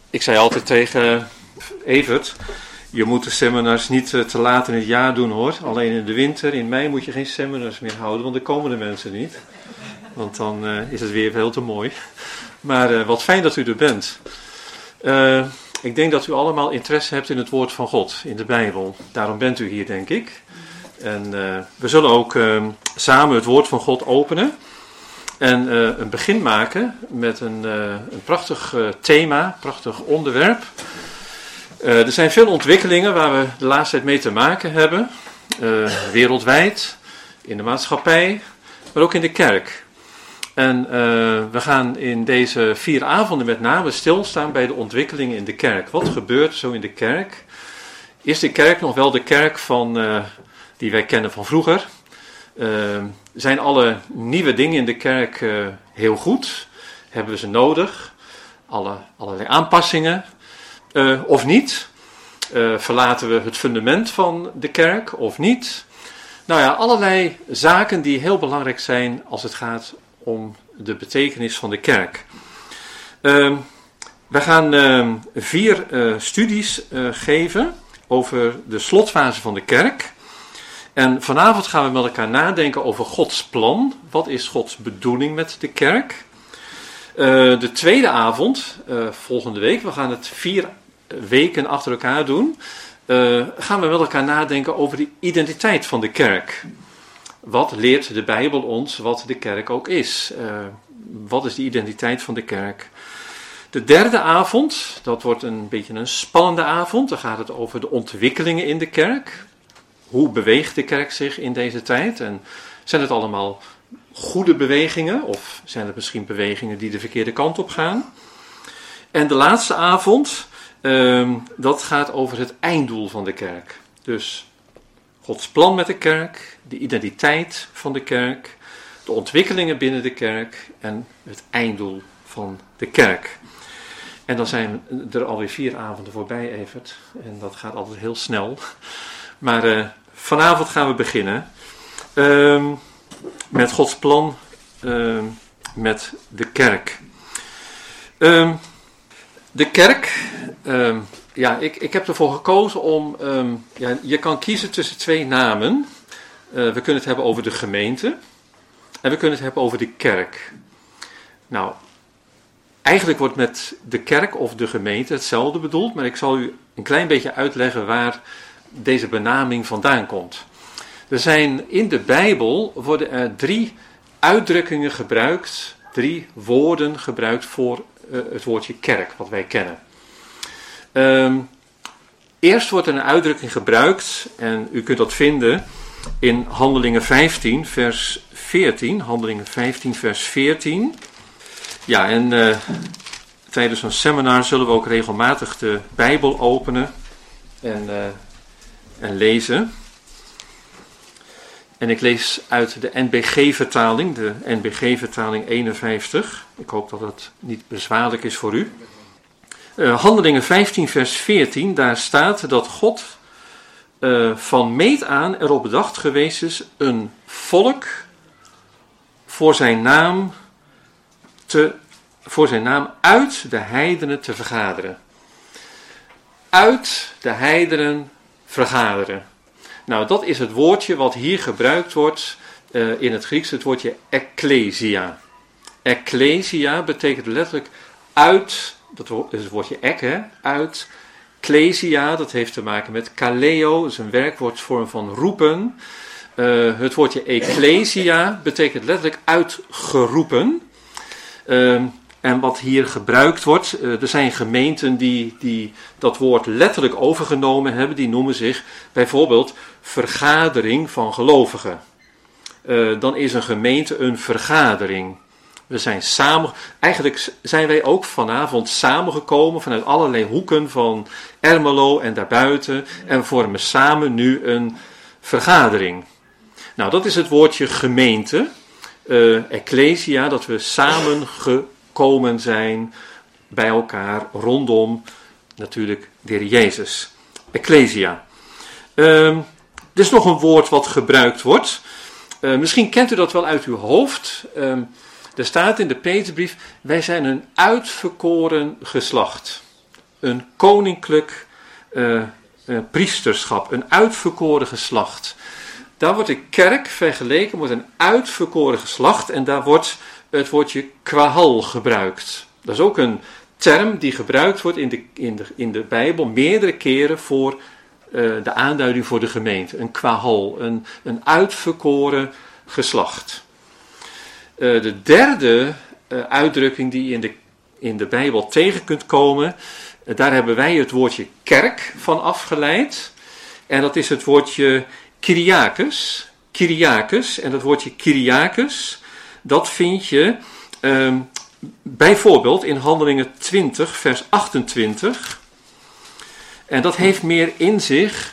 Ik zei altijd tegen Evert, je moet de seminars niet te laat in het jaar doen hoor. Alleen in de winter, in mei moet je geen seminars meer houden, want dan komen de mensen niet. Want dan is het weer veel te mooi. Maar wat fijn dat u er bent. Ik denk dat u allemaal interesse hebt in het woord van God, in de Bijbel. Daarom bent u hier, denk ik. En we zullen ook samen het woord van God openen. En een begin maken met een prachtig thema, prachtig onderwerp. Er zijn veel ontwikkelingen waar we de laatste tijd mee te maken hebben. Wereldwijd, in de maatschappij, maar ook in de kerk. En we gaan in deze 4 avonden met name stilstaan bij de ontwikkelingen in de kerk. Wat gebeurt zo in de kerk? Is de kerk nog wel de kerk die wij kennen van vroeger? Zijn alle nieuwe dingen in de kerk heel goed? Hebben we ze nodig? Allerlei aanpassingen? Of niet? Verlaten we het fundament van de kerk of niet? Nou ja, allerlei zaken die heel belangrijk zijn als het gaat om de betekenis van de kerk. We gaan 4 studies geven over de slotfase van de kerk. En vanavond gaan we met elkaar nadenken over Gods plan. Wat is Gods bedoeling met de kerk? De tweede avond, volgende week, we gaan het 4 weken achter elkaar doen. Gaan we met elkaar nadenken over de identiteit van de kerk. Wat leert de Bijbel ons wat de kerk ook is? Wat is de identiteit van de kerk? De derde avond, dat wordt een beetje een spannende avond. Dan gaat het over de ontwikkelingen in de kerk. Hoe beweegt de kerk zich in deze tijd? En zijn het allemaal goede bewegingen? Of zijn het misschien bewegingen die de verkeerde kant op gaan? En de laatste avond, dat gaat over het einddoel van de kerk. Dus Gods plan met de kerk, de identiteit van de kerk, de ontwikkelingen binnen de kerk en het einddoel van de kerk. En dan zijn er alweer 4 avonden voorbij, Evert. En dat gaat altijd heel snel. Maar vanavond gaan we beginnen met Gods plan met de kerk. De kerk, ik heb ervoor gekozen om, je kan kiezen tussen 2 namen. We kunnen het hebben over de gemeente en we kunnen het hebben over de kerk. Nou, eigenlijk wordt met de kerk of de gemeente hetzelfde bedoeld, maar ik zal u een klein beetje uitleggen waar deze benaming vandaan komt. Er zijn in de Bijbel worden er 3 uitdrukkingen gebruikt, 3 woorden gebruikt voor het woordje kerk, wat wij kennen. Eerst wordt er een uitdrukking gebruikt, en u kunt dat vinden in Handelingen 15, vers 14. Handelingen 15, vers 14. Ja, en tijdens een seminar zullen we ook regelmatig de Bijbel openen en lezen. En ik lees uit de NBG-vertaling, de NBG-vertaling 51. Ik hoop dat het niet bezwaarlijk is voor u. Handelingen 15 vers 14, daar staat dat God van meet aan erop bedacht geweest is een volk voor zijn naam uit de heidenen te vergaderen. Uit de heidenen vergaderen. Nou, dat is het woordje wat hier gebruikt wordt in het Grieks, het woordje ekklesia. Ekklesia betekent letterlijk uit, dat is het woordje ek, hè, uit. Klesia, dat heeft te maken met kaleo, dat is een werkwoordsvorm van roepen. Het woordje ekklesia betekent letterlijk uitgeroepen. En wat hier gebruikt wordt, er zijn gemeenten die dat woord letterlijk overgenomen hebben, die noemen zich bijvoorbeeld vergadering van gelovigen. Dan is een gemeente een vergadering. We zijn eigenlijk zijn wij ook vanavond samengekomen vanuit allerlei hoeken van Ermelo en daarbuiten en vormen samen nu een vergadering. Nou, dat is het woordje gemeente, ekklesia, dat we samen gekomen zijn bij elkaar rondom natuurlijk de Heer Jezus. Ekklesia. Er is nog een woord wat gebruikt wordt. Misschien kent u dat wel uit uw hoofd. Er staat in de Petrusbrief, wij zijn een uitverkoren geslacht. een koninklijk priesterschap, een uitverkoren geslacht. Daar wordt de kerk vergeleken met een uitverkoren geslacht en daar wordt het woordje kwahal gebruikt. Dat is ook een term die gebruikt wordt in de Bijbel meerdere keren voor de aanduiding voor de gemeente. Een kwahal, een uitverkoren geslacht. De derde uitdrukking die je in de Bijbel tegen kunt komen, daar hebben wij het woordje kerk van afgeleid. En dat is het woordje Kyriakes. Kyriakes. En dat woordje Kyriakes, dat vind je bijvoorbeeld in Handelingen 20, vers 28. En dat heeft meer in zich.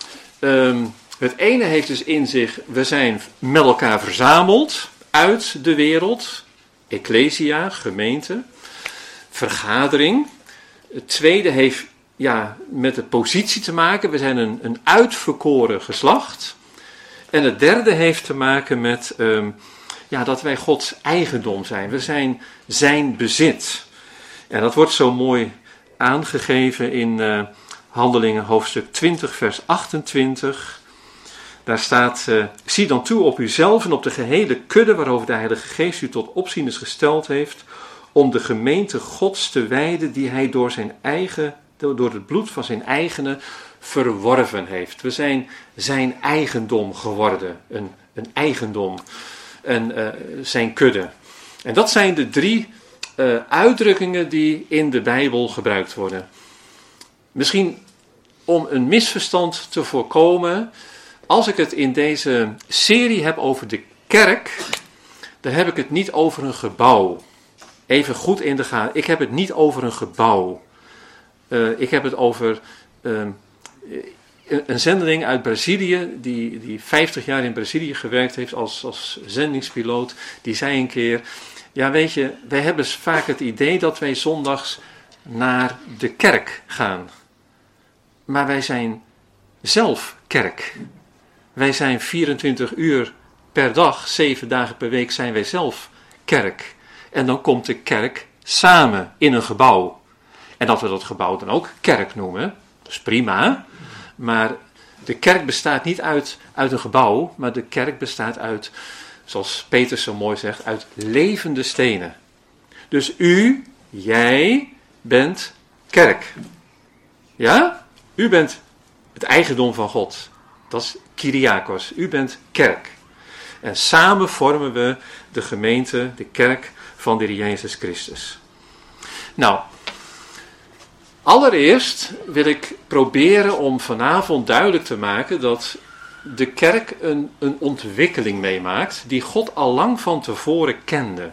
Het ene heeft dus in zich, we zijn met elkaar verzameld uit de wereld. Ecclesia, gemeente, vergadering. Het tweede heeft met de positie te maken. We zijn een uitverkoren geslacht. En het derde heeft te maken met dat wij Gods eigendom zijn. We zijn zijn bezit. En dat wordt zo mooi aangegeven in Handelingen hoofdstuk 20 vers 28. Daar staat, zie dan toe op uzelf en op de gehele kudde waarover de Heilige Geest u tot opzieners gesteld heeft, om de gemeente Gods te wijden die hij door het bloed van zijn eigenen verworven heeft. We zijn zijn eigendom geworden, een eigendom, en zijn kudde. En dat zijn de drie uitdrukkingen die in de Bijbel gebruikt worden. Misschien om een misverstand te voorkomen, als ik het in deze serie heb over de kerk, dan heb ik het niet over een gebouw. Even goed in de gaten. Ik heb het niet over een gebouw. Ik heb het over een zendeling uit Brazilië, die 50 jaar in Brazilië gewerkt heeft als zendingspiloot. Die zei een keer, ja weet je, wij hebben vaak het idee dat wij zondags naar de kerk gaan. Maar wij zijn zelf kerk. Wij zijn 24 uur per dag, 7 dagen per week zijn wij zelf kerk. En dan komt de kerk samen in een gebouw. En dat we dat gebouw dan ook kerk noemen, dat is prima. Maar de kerk bestaat niet uit een gebouw, maar de kerk bestaat uit, zoals Petrus zo mooi zegt, uit levende stenen. Dus jij bent kerk. Ja? U bent het eigendom van God. Dat is Kyriakos. U bent kerk. En samen vormen we de gemeente, de kerk van de Heer Jezus Christus. Nou, allereerst wil ik proberen om vanavond duidelijk te maken dat de kerk een ontwikkeling meemaakt die God al lang van tevoren kende.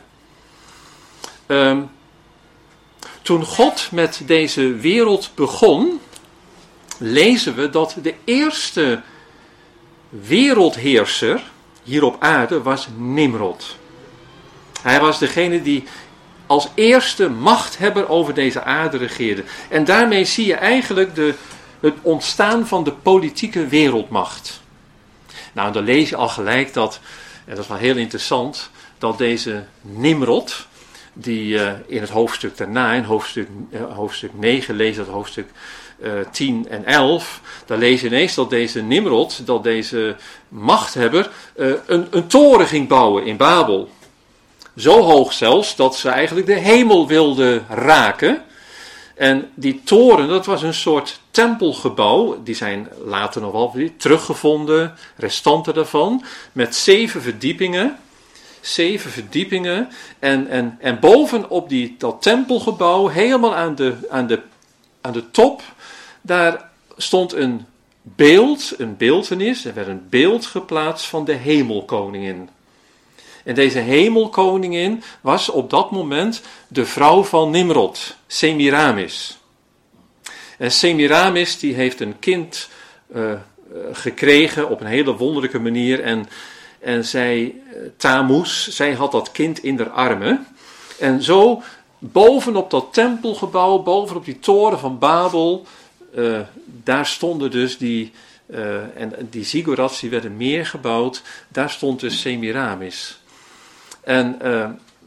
Toen God met deze wereld begon, lezen we dat de eerste wereldheerser hier op aarde was Nimrod. Hij was degene die als eerste machthebber over deze aarde regeerde. En daarmee zie je eigenlijk het ontstaan van de politieke wereldmacht. Nou, dan lees je al gelijk dat, en dat is wel heel interessant, dat deze Nimrod, die in het hoofdstuk daarna, in hoofdstuk 9, lees dat hoofdstuk 10 en 11, dan lees je ineens dat deze Nimrod, dat deze machthebber, een toren ging bouwen in Babel. Zo hoog zelfs dat ze eigenlijk de hemel wilden raken. En die toren, dat was een soort tempelgebouw. Die zijn later nog wel teruggevonden, restanten daarvan. Met 7 verdiepingen. 7 verdiepingen. En bovenop dat tempelgebouw, helemaal aan de top, daar stond een beeltenis. Er werd een beeld geplaatst van de hemelkoningin. En deze hemelkoningin was op dat moment de vrouw van Nimrod, Semiramis. En Semiramis die heeft een kind gekregen op een hele wonderlijke manier. En zij, Tammuz, zij had dat kind in haar armen. En zo bovenop dat tempelgebouw, bovenop die toren van Babel, daar stonden dus en die ziggurats die werden meer gebouwd, daar stond dus Semiramis. En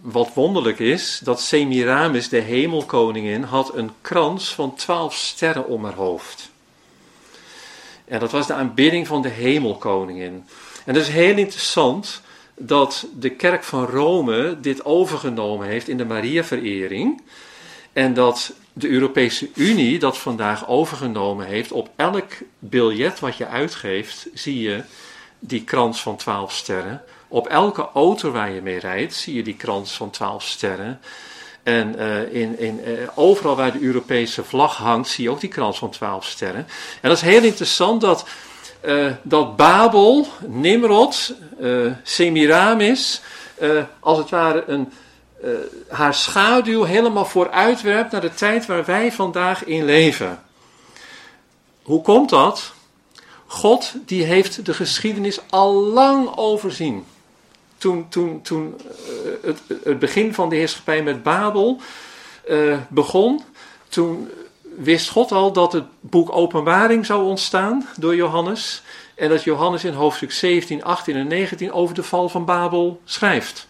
wat wonderlijk is, dat Semiramis, de hemelkoningin, had een krans van 12 sterren om haar hoofd. En dat was de aanbidding van de hemelkoningin. En dat is heel interessant dat de kerk van Rome dit overgenomen heeft in de Mariaverering. En dat de Europese Unie dat vandaag overgenomen heeft. Op elk biljet wat je uitgeeft, zie je die krans van 12 sterren. Op elke auto waar je mee rijdt, zie je die krans van 12 sterren. En overal waar de Europese vlag hangt, zie je ook die krans van 12 sterren. En dat is heel interessant dat Babel, Nimrod, Semiramis, als het ware haar schaduw helemaal vooruitwerpt naar de tijd waar wij vandaag in leven. Hoe komt dat? God die heeft de geschiedenis al lang overzien. Toen het begin van de heerschappij met Babel begon, toen wist God al dat het boek Openbaring zou ontstaan door Johannes. En dat Johannes in hoofdstuk 17, 18 en 19 over de val van Babel schrijft.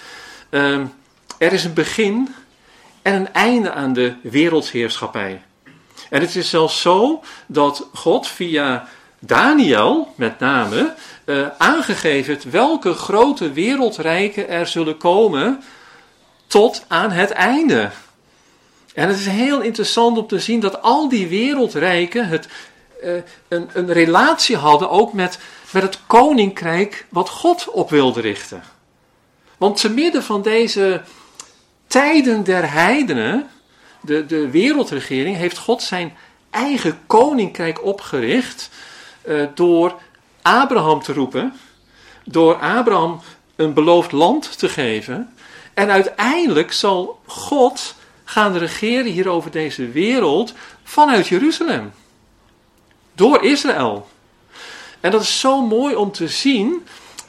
Er is een begin en een einde aan de wereldsheerschappij. En het is zelfs zo dat God via Daniel met name aangegeven heeft welke grote wereldrijken er zullen komen tot aan het einde. En het is heel interessant om te zien dat al die wereldrijken een relatie hadden ook met het koninkrijk wat God op wilde richten. Want te midden van deze tijden der heidenen, de wereldregering, heeft God zijn eigen koninkrijk opgericht door Abraham te roepen, door Abraham een beloofd land te geven. En uiteindelijk zal God gaan regeren hier over deze wereld vanuit Jeruzalem. Door Israël. En dat is zo mooi om te zien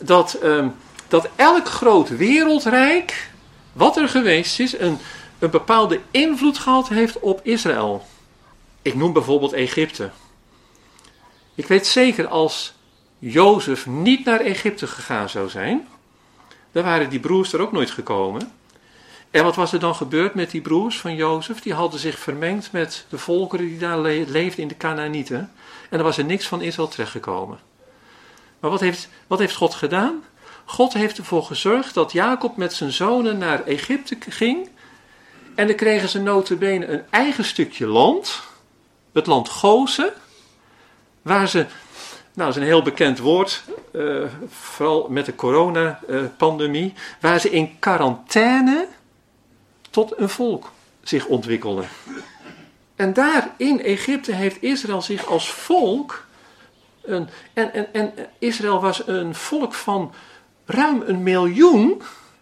dat elk groot wereldrijk, wat er geweest is, een bepaalde invloed gehad heeft op Israël. Ik noem bijvoorbeeld Egypte. Ik weet zeker als Jozef niet naar Egypte gegaan zou zijn, dan waren die broers er ook nooit gekomen. En wat was er dan gebeurd met die broers van Jozef? Die hadden zich vermengd met de volkeren die daar leefden in de Kanaanieten. En er was er niks van Israël terechtgekomen. Maar wat heeft God gedaan? God heeft ervoor gezorgd dat Jacob met zijn zonen naar Egypte ging. En dan kregen ze nota bene een eigen stukje land. Het land Gozen. Waar ze, dat is een heel bekend woord, vooral met de coronapandemie. Waar ze in quarantaine tot een volk zich ontwikkelden. En daar in Egypte heeft Israël zich als volk. En Israël was een volk van ruim 1 miljoen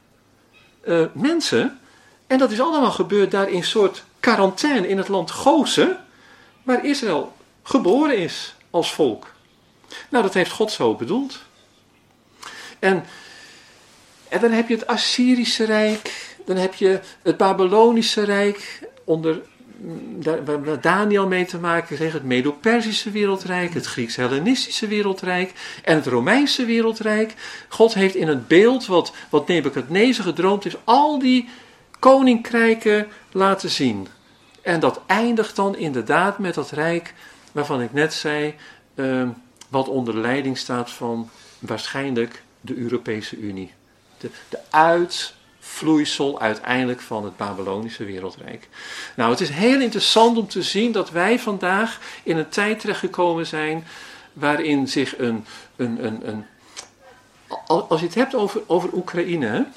mensen. En dat is allemaal gebeurd daar in een soort quarantaine in het land Gozen, waar Israël geboren is als volk. Nou, dat heeft God zo bedoeld. En dan heb je het Assyrische Rijk, dan heb je het Babylonische Rijk, waar Daniel mee te maken kreeg, het Medo-Persische wereldrijk, het Grieks-Hellenistische wereldrijk en het Romeinse wereldrijk. God heeft in het beeld wat Nebukadnezar gedroomd heeft, al die koninkrijken laten zien. En dat eindigt dan inderdaad met dat rijk waarvan ik net zei, wat onder leiding staat van waarschijnlijk de Europese Unie. De uitvloeisel uiteindelijk van het Babylonische wereldrijk. Nou, het is heel interessant om te zien dat wij vandaag in een tijd terechtgekomen zijn waarin zich als je het hebt over Oekraïne,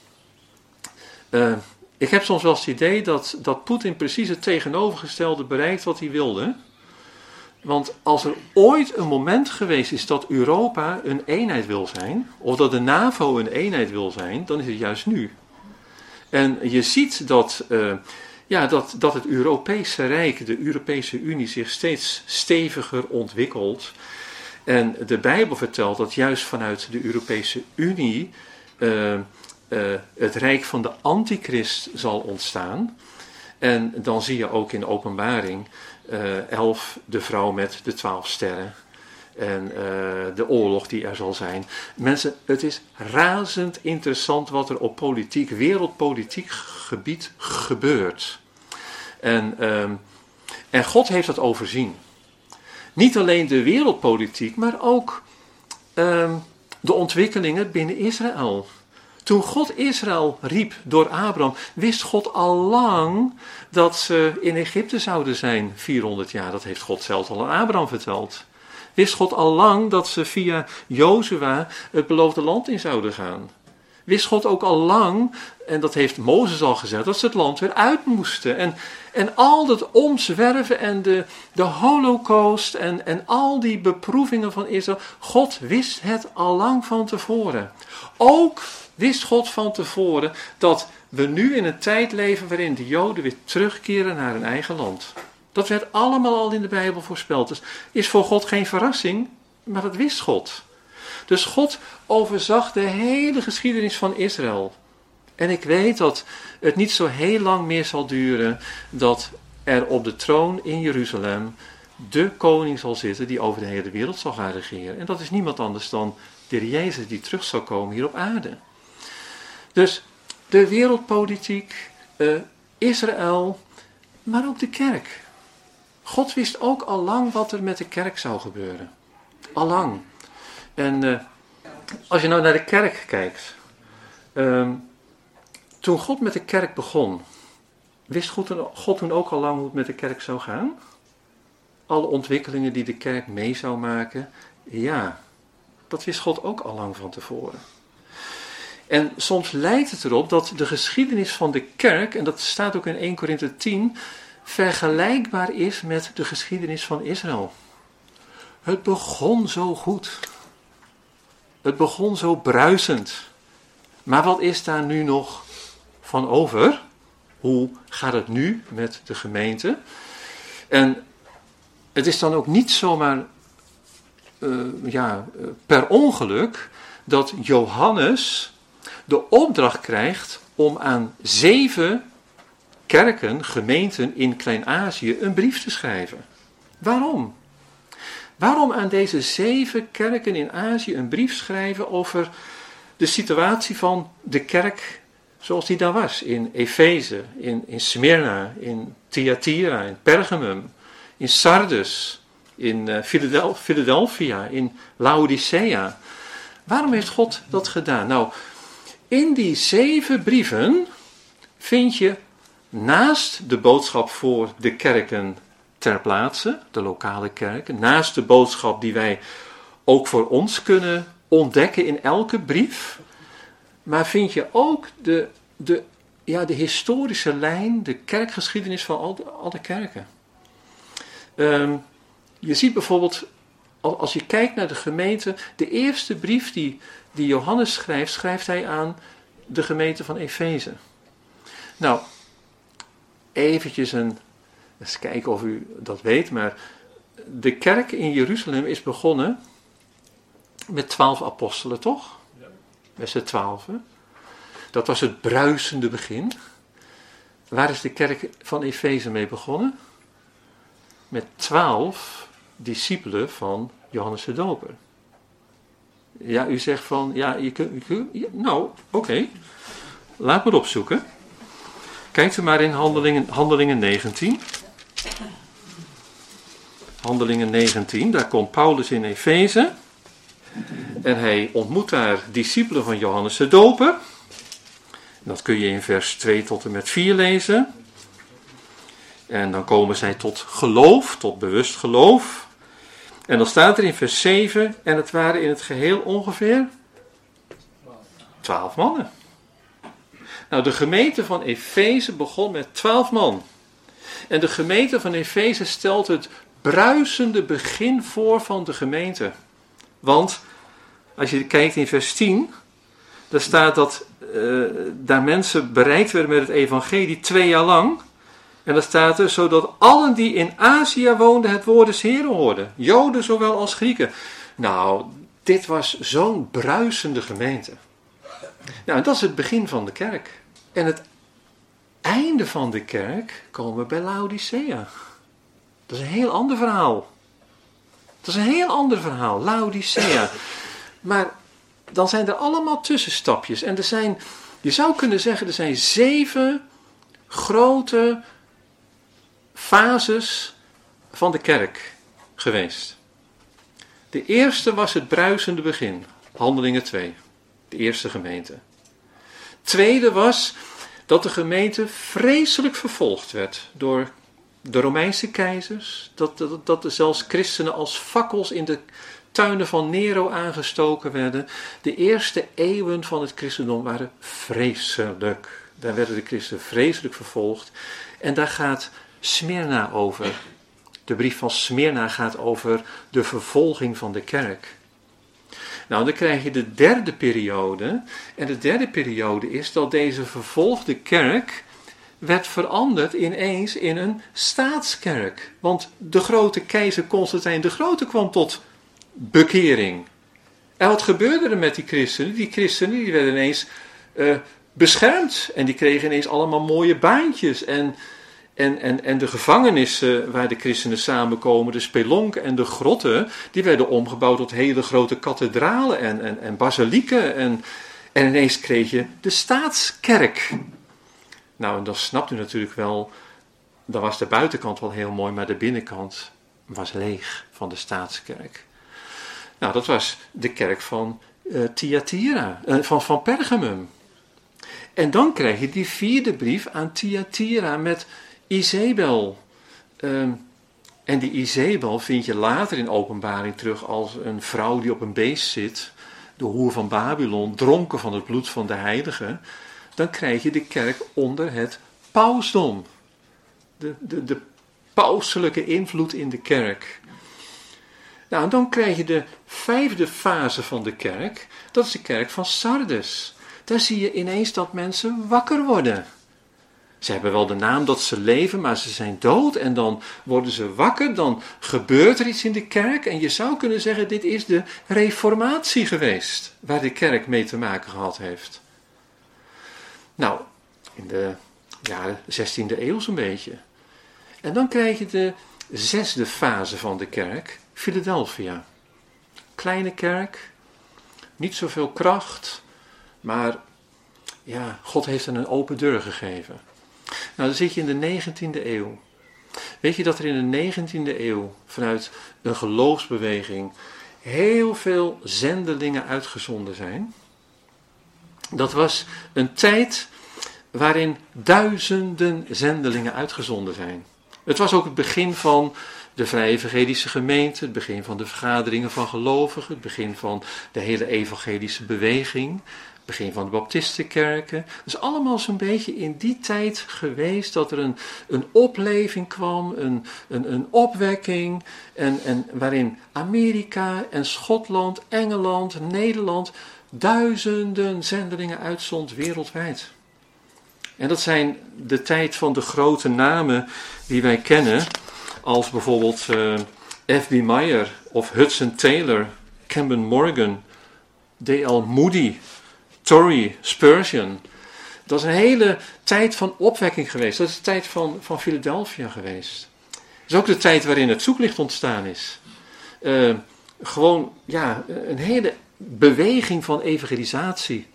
ik heb soms wel eens het idee dat Poetin precies het tegenovergestelde bereikt wat hij wilde. Want als er ooit een moment geweest is dat Europa een eenheid wil zijn, of dat de NAVO een eenheid wil zijn, dan is het juist nu. En je ziet dat het Europese Rijk, de Europese Unie, zich steeds steviger ontwikkelt. En de Bijbel vertelt dat juist vanuit de Europese Unie het rijk van de antichrist zal ontstaan. En dan zie je ook in de Openbaring 11 de vrouw met de 12 sterren. En de oorlog die er zal zijn. Mensen, het is razend interessant wat er op wereldpolitiek gebied gebeurt. En God heeft dat overzien. Niet alleen de wereldpolitiek, maar ook de ontwikkelingen binnen Israël. Toen God Israël riep door Abraham, wist God al lang dat ze in Egypte zouden zijn, 400 jaar. Dat heeft God zelfs al aan Abraham verteld. Wist God al lang dat ze via Jozua het beloofde land in zouden gaan. Wist God ook al lang, en dat heeft Mozes al gezegd, dat ze het land weer uit moesten. En al dat omzwerven en de holocaust en al die beproevingen van Israël, God wist het al lang van tevoren. Ook wist God van tevoren dat we nu in een tijd leven waarin de Joden weer terugkeren naar hun eigen land. Dat werd allemaal al in de Bijbel voorspeld. Dus is voor God geen verrassing, maar dat wist God. Dus God overzag de hele geschiedenis van Israël. En ik weet dat het niet zo heel lang meer zal duren dat er op de troon in Jeruzalem de koning zal zitten die over de hele wereld zal gaan regeren. En dat is niemand anders dan de Heer Jezus die terug zal komen hier op aarde. Dus de wereldpolitiek, Israël, maar ook de kerk. God wist ook al lang wat er met de kerk zou gebeuren. Allang. En als je nou naar de kerk kijkt. Toen God met de kerk begon, wist God toen ook al lang hoe het met de kerk zou gaan? Alle ontwikkelingen die de kerk mee zou maken, ja, dat wist God ook al lang van tevoren. En soms lijkt het erop dat de geschiedenis van de kerk, en dat staat ook in 1 Korinthe 10, vergelijkbaar is met de geschiedenis van Israël. Het begon zo goed. Het begon zo bruisend. Maar wat is daar nu nog van over? Hoe gaat het nu met de gemeente? En het is dan ook niet zomaar per ongeluk dat Johannes de opdracht krijgt om aan 7 kerken, gemeenten in Klein-Azië een brief te schrijven. Waarom? Waarom aan deze 7 kerken in Azië een brief schrijven over de situatie van de kerk zoals die daar was? In Efeze, in Smyrna, in Thyatira, in Pergamum, in Sardes, in Philadelphia, in Laodicea. Waarom heeft God dat gedaan? Nou, in die 7 brieven vind je naast de boodschap voor de kerken ter plaatse, de lokale kerken, naast de boodschap die wij ook voor ons kunnen ontdekken in elke brief, maar vind je ook de historische lijn, de kerkgeschiedenis van alle kerken. Je ziet bijvoorbeeld, als je kijkt naar de gemeente, de eerste brief die Johannes schrijft, schrijft hij aan de gemeente van Efeze. Nou, eventjes eens kijken of u dat weet, maar de kerk in Jeruzalem is begonnen met 12 apostelen, toch? Ja. Met z'n 12. Dat was het bruisende begin. Waar is de kerk van Efeze mee begonnen? Met 12 discipelen van Johannes de Doper. Ja, u zegt van, ja, nou, oké. Laat maar opzoeken. Kijkt u maar in Handelingen 19. Handelingen 19, daar komt Paulus in Efeze. En hij ontmoet daar discipelen van Johannes de Doper. Dat kun je in vers 2 tot en met 4 lezen. En dan komen zij tot geloof, tot bewust geloof. En dan staat er in vers 7, en het waren in het geheel ongeveer 12 mannen. Nou, de gemeente van Efeze begon met 12 man. En de gemeente van Efeze stelt het bruisende begin voor van de gemeente. Want, als je kijkt in vers 10, daar staat dat daar mensen bereikt werden met het evangelie 2 jaar lang. En dan staat er, zodat allen die in Azië woonden het woord des Heren hoorden. Joden zowel als Grieken. Nou, dit was zo'n bruisende gemeente. Nou, en dat is het begin van de kerk. En het einde van de kerk komen we bij Laodicea. Dat is een heel ander verhaal. Dat is een heel ander verhaal, Laodicea. Maar dan zijn er allemaal tussenstapjes. En je zou kunnen zeggen, er zijn 7 grote fases van de kerk geweest. De eerste was het bruisende begin, Handelingen 2, de eerste gemeente. Tweede was dat de gemeente vreselijk vervolgd werd door de Romeinse keizers, dat er zelfs christenen als fakkels in de tuinen van Nero aangestoken werden. De eerste eeuwen van het christendom waren vreselijk. Daar werden de christenen vreselijk vervolgd. En daar gaat Smyrna over. De brief van Smyrna gaat over de vervolging van de kerk. Nou, dan krijg je de derde periode. En de derde periode is dat deze vervolgde kerk werd veranderd ineens in een staatskerk. Want de grote keizer Constantijn de Grote kwam tot bekering. En wat gebeurde er met die christenen? Die christenen die werden ineens beschermd. En die kregen ineens allemaal mooie baantjes. En de gevangenissen waar de christenen samenkomen, de spelonken en de grotten, die werden omgebouwd tot hele grote kathedralen en basilieken. En ineens kreeg je de staatskerk. Nou, en dan snapt u natuurlijk wel, dan was de buitenkant wel heel mooi, maar de binnenkant was leeg van de staatskerk. Nou, dat was de kerk van Thyatira, van Pergamum. En dan krijg je die vierde brief aan Thyatira met Izebel. En die Izebel vind je later in Openbaring terug als een vrouw die op een beest zit, de hoer van Babylon, dronken van het bloed van de heiligen. Dan krijg je de kerk onder het pausdom. De pauselijke invloed in de kerk. Nou, en dan krijg je de vijfde fase van de kerk. Dat is de kerk van Sardes. Daar zie je ineens dat mensen wakker worden. Ze hebben wel de naam dat ze leven, maar ze zijn dood. En dan worden ze wakker, dan gebeurt er iets in de kerk. En je zou kunnen zeggen, dit is de reformatie geweest, waar de kerk mee te maken gehad heeft. Nou, in de jaren 16e eeuw zo'n beetje. En dan krijg je de zesde fase van de kerk, Philadelphia. Kleine kerk, niet zoveel kracht, maar ja, God heeft hen een open deur gegeven. Nou, dan zit je in de 19e eeuw. Weet je dat er in de 19e eeuw vanuit een geloofsbeweging heel veel zendelingen uitgezonden zijn? Dat was een tijd waarin duizenden zendelingen uitgezonden zijn. Het was ook het begin van de Vrije Evangelische Gemeente, het begin van de vergaderingen van gelovigen, het begin van de hele evangelische beweging, het begin van de baptistenkerken. Het is allemaal zo'n beetje in die tijd geweest dat er een opleving kwam, een opwekking, en waarin Amerika en Schotland, Engeland, Nederland duizenden zendelingen uitzond wereldwijd. En dat zijn de tijd van de grote namen die wij kennen, als bijvoorbeeld F.B. Meyer of Hudson Taylor, Camden Morgan, D.L. Moody, Torrey, Spurgeon. Dat is een hele tijd van opwekking geweest. Dat is de tijd van Philadelphia geweest. Dat is ook de tijd waarin het zoeklicht ontstaan is. Gewoon, ja, een hele beweging van evangelisatie.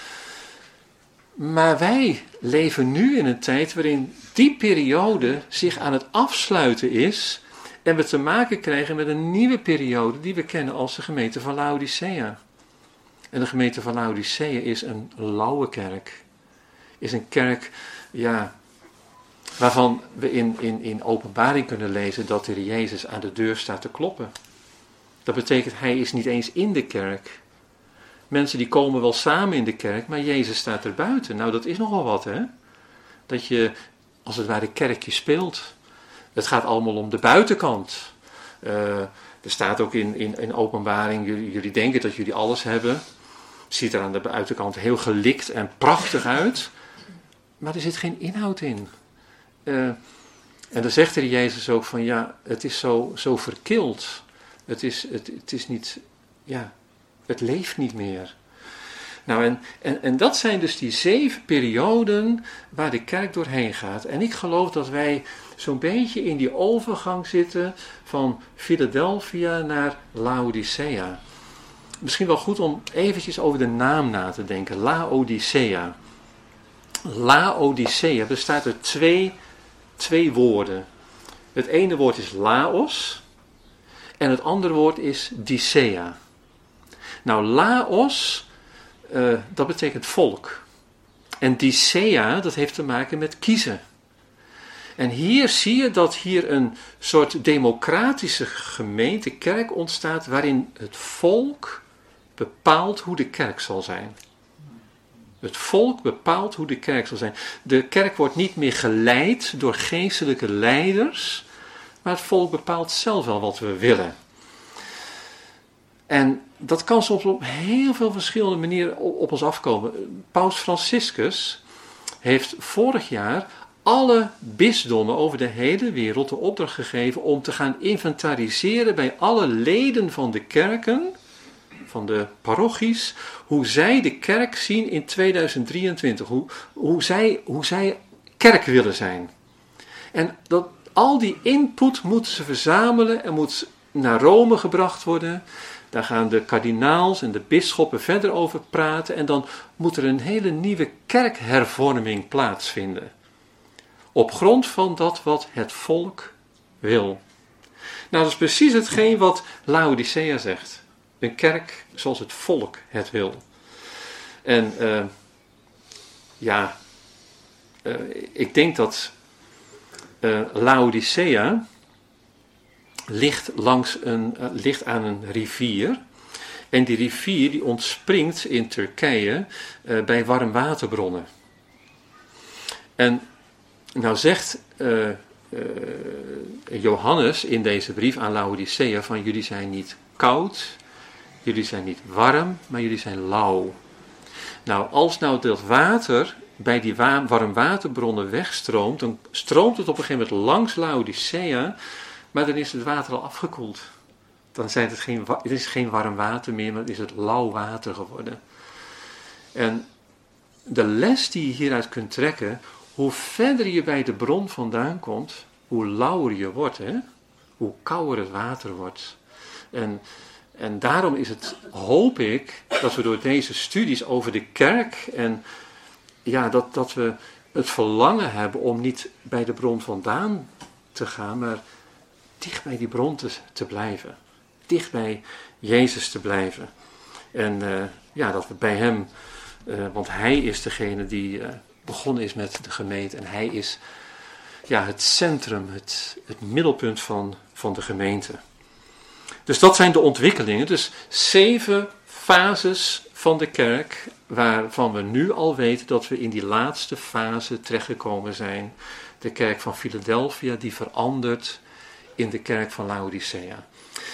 Maar wij leven nu in een tijd waarin die periode zich aan het afsluiten is en we te maken krijgen met een nieuwe periode die we kennen als de gemeente van Laodicea. En de gemeente van Laodicea is een lauwe kerk. Is een kerk, ja, waarvan we in Openbaring kunnen lezen dat de Heer Jezus aan de deur staat te kloppen. Dat betekent, hij is niet eens in de kerk. Mensen die komen wel samen in de kerk, maar Jezus staat er buiten. Nou, dat is nogal wat, hè? Dat je, als het ware, kerkje speelt. Het gaat allemaal om de buitenkant. Er staat ook in Openbaring, jullie denken dat jullie alles hebben. Het ziet er aan de buitenkant heel gelikt en prachtig uit. Maar er zit geen inhoud in. En dan zegt er Jezus ook van, ja, het is zo verkild. Het is niet, ja, het leeft niet meer. Nou, en dat zijn dus die 7 perioden waar de kerk doorheen gaat. En ik geloof dat wij zo'n beetje in die overgang zitten van Philadelphia naar Laodicea. Misschien wel goed om eventjes over de naam na te denken. Laodicea. Laodicea bestaat uit twee woorden. Het ene woord is Laos en het andere woord is Dicea. Nou, Laos, dat betekent volk. En Dicea, dat heeft te maken met kiezen. En hier zie je dat hier een soort democratische gemeente, kerk ontstaat, waarin het volk bepaalt hoe de kerk zal zijn. Het volk bepaalt hoe de kerk zal zijn. De kerk wordt niet meer geleid door geestelijke leiders, maar het volk bepaalt zelf wel wat we willen. En dat kan soms op heel veel verschillende manieren op ons afkomen. Paus Franciscus heeft vorig jaar alle bisdommen over de hele wereld de opdracht gegeven om te gaan inventariseren bij alle leden van de kerken, van de parochies, hoe zij de kerk zien in 2023. Hoe zij kerk willen zijn. En al die input moeten ze verzamelen en moet naar Rome gebracht worden. Daar gaan de kardinaals en de bisschoppen verder over praten. En dan moet er een hele nieuwe kerkhervorming plaatsvinden. Op grond van dat wat het volk wil. Nou, dat is precies hetgeen wat Laodicea zegt. Een kerk zoals het volk het wil. En ik denk dat Laodicea ligt aan een rivier. En die rivier die ontspringt in Turkije bij warmwaterbronnen. En nou zegt Johannes in deze brief aan Laodicea van jullie zijn niet koud, jullie zijn niet warm, maar jullie zijn lauw. Nou, als nou dat water bij die warmwaterbronnen wegstroomt, dan stroomt het op een gegeven moment langs Laodicea, maar dan is het water al afgekoeld. Dan is het geen warm water meer, maar is het lauw water geworden. En de les die je hieruit kunt trekken, hoe verder je bij de bron vandaan komt, hoe lauwer je wordt, hè? Hoe kouder het water wordt. En daarom is het, hoop ik, dat we door deze studies over de kerk en ja, dat we het verlangen hebben om niet bij de bron vandaan te gaan, maar dicht bij die bron te blijven. Dicht bij Jezus te blijven. En dat we bij hem, want hij is degene die begonnen is met de gemeente en hij is het centrum, het middelpunt van de gemeente. Dus dat zijn de ontwikkelingen. Dus 7 fases van de kerk, waarvan we nu al weten dat we in die laatste fase terechtgekomen zijn. De kerk van Philadelphia die verandert in de kerk van Laodicea.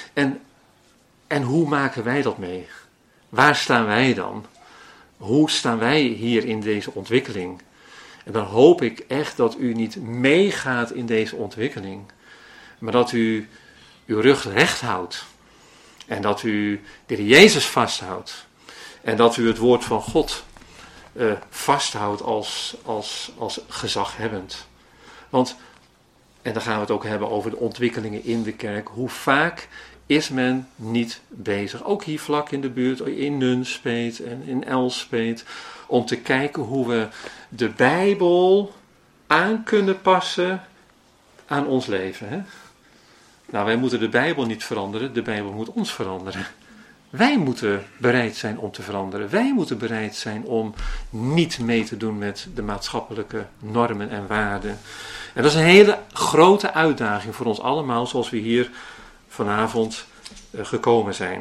En hoe maken wij dat mee? Waar staan wij dan? Hoe staan wij hier in deze ontwikkeling? En dan hoop ik echt dat u niet meegaat in deze ontwikkeling, maar dat u uw rug recht houdt. En dat u de Heer Jezus vasthoudt. En dat u het woord van God vasthoudt als gezaghebbend. Want, en dan gaan we het ook hebben over de ontwikkelingen in de kerk. Hoe vaak is men niet bezig, ook hier vlak in de buurt, in Nunspeet en in Elspeet, om te kijken hoe we de Bijbel aan kunnen passen aan ons leven. Hè? Nou, wij moeten de Bijbel niet veranderen, de Bijbel moet ons veranderen. Wij moeten bereid zijn om te veranderen. Wij moeten bereid zijn om niet mee te doen met de maatschappelijke normen en waarden. En dat is een hele grote uitdaging voor ons allemaal, zoals we hier vanavond gekomen zijn.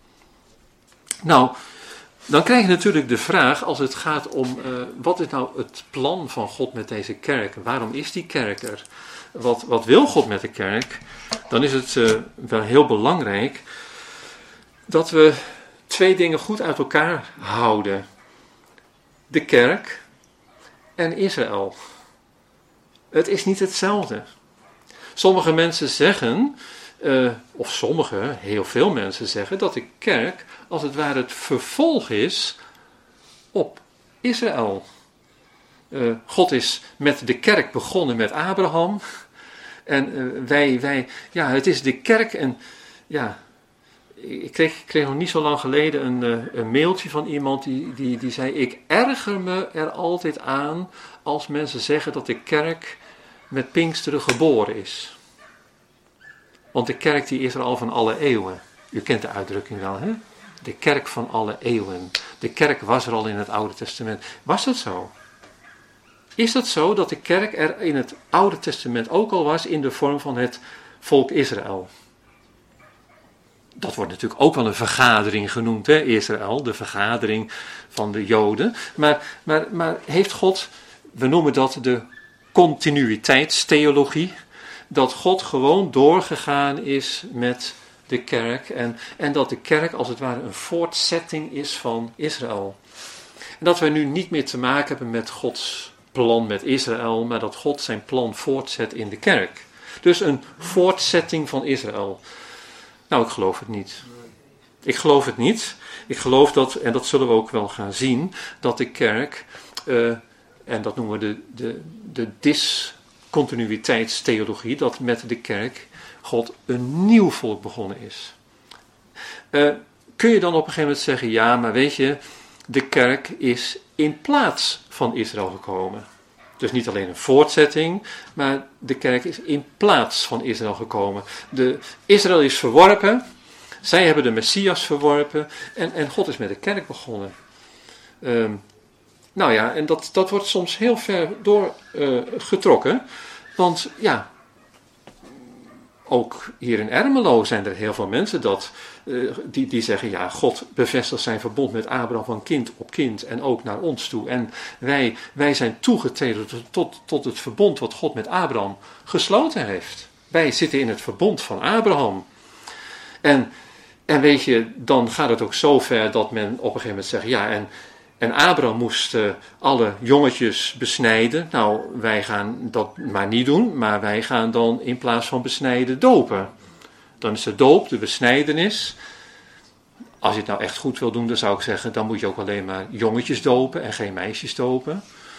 Nou, dan krijg je natuurlijk de vraag, als het gaat om, wat is nou het plan van God met deze kerk? Waarom is die kerk er? Wat wil God met de kerk? Dan is het wel heel belangrijk dat we 2 dingen goed uit elkaar houden. De kerk en Israël. Het is niet hetzelfde. Sommige mensen zeggen, heel veel mensen zeggen, dat de kerk als het ware het vervolg is op Israël. God is met de kerk begonnen met Abraham. En het is de kerk en ja, ik kreeg nog niet zo lang geleden een mailtje van iemand die zei, ik erger me er altijd aan als mensen zeggen dat de kerk met Pinksteren geboren is. Want de kerk die is er al van alle eeuwen. U kent de uitdrukking wel, hè? De kerk van alle eeuwen. De kerk was er al in het Oude Testament. Was dat zo? Is dat zo dat de kerk er in het Oude Testament ook al was in de vorm van het volk Israël? Dat wordt natuurlijk ook wel een vergadering genoemd, hè, Israël, de vergadering van de Joden. Maar heeft God, we noemen dat de continuïteitstheologie, dat God gewoon doorgegaan is met de kerk en dat de kerk als het ware een voortzetting is van Israël. En dat wij nu niet meer te maken hebben met Gods plan met Israël, maar dat God zijn plan voortzet in de kerk. Dus een voortzetting van Israël. Nou, ik geloof het niet. Ik geloof het niet. Ik geloof dat, en dat zullen we ook wel gaan zien, dat de kerk, en dat noemen we de discontinuïteitstheologie, dat met de kerk God een nieuw volk begonnen is. Kun je dan op een gegeven moment zeggen, ja, maar weet je, de kerk is in plaats van Israël gekomen. Dus niet alleen een voortzetting, maar de kerk is in plaats van Israël gekomen. Israël is verworpen, zij hebben de Messias verworpen en God is met de kerk begonnen. Nou ja, en dat wordt soms heel ver doorgetrokken, want ja, ook hier in Ermelo zijn er heel veel mensen die zeggen, ja, God bevestigt zijn verbond met Abraham van kind op kind en ook naar ons toe. En wij zijn toegetreden tot het verbond wat God met Abraham gesloten heeft. Wij zitten in het verbond van Abraham. En weet je, dan gaat het ook zo ver dat men op een gegeven moment zegt, ja, en Abraham moest alle jongetjes besnijden. Nou, wij gaan dat maar niet doen, maar wij gaan dan in plaats van besnijden dopen. Dan is de doop, de besnijdenis. Als je het nou echt goed wil doen, dan zou ik zeggen, dan moet je ook alleen maar jongetjes dopen en geen meisjes dopen.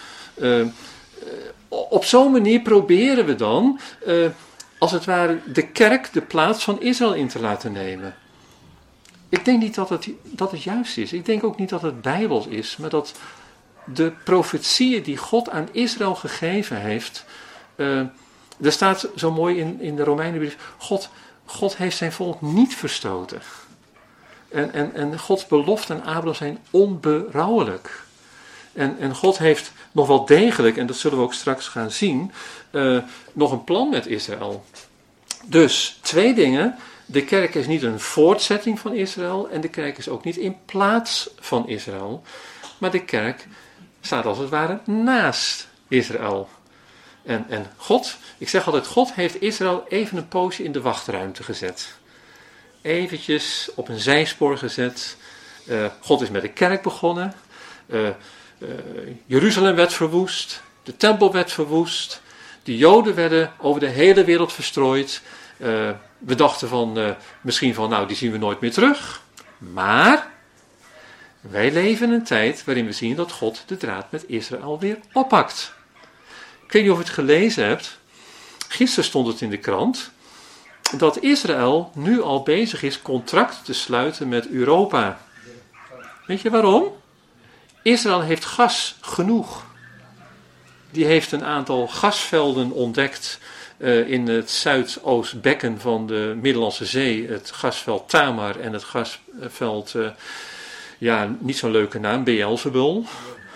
Op zo'n manier proberen we dan, als het ware, de kerk de plaats van Israël in te laten nemen. Ik denk niet dat het juist is. Ik denk ook niet dat het bijbels is, maar dat de profetieën die God aan Israël gegeven heeft, er staat zo mooi in de Romeinenbrief, God heeft zijn volk niet verstoten. En Gods beloften aan Abraham zijn onberouwelijk. En God heeft nog wel degelijk, en dat zullen we ook straks gaan zien, nog een plan met Israël. Dus 2 dingen. De kerk is niet een voortzetting van Israël en de kerk is ook niet in plaats van Israël. Maar de kerk staat als het ware naast Israël. En God, ik zeg altijd, God heeft Israël even een poosje in de wachtruimte gezet. Eventjes op een zijspoor gezet. God is met de kerk begonnen. Jeruzalem werd verwoest. De tempel werd verwoest. De Joden werden over de hele wereld verstrooid. We dachten misschien van, nou, die zien we nooit meer terug. Maar wij leven in een tijd waarin we zien dat God de draad met Israël weer oppakt. Ik weet niet of je het gelezen hebt. Gisteren stond het in de krant dat Israël nu al bezig is contracten te sluiten met Europa. Weet je waarom? Israël heeft gas genoeg. Die heeft een aantal gasvelden ontdekt in het zuidoostbekken van de Middellandse Zee. Het gasveld Tamar en het gasveld, niet zo'n leuke naam, Beelzebul.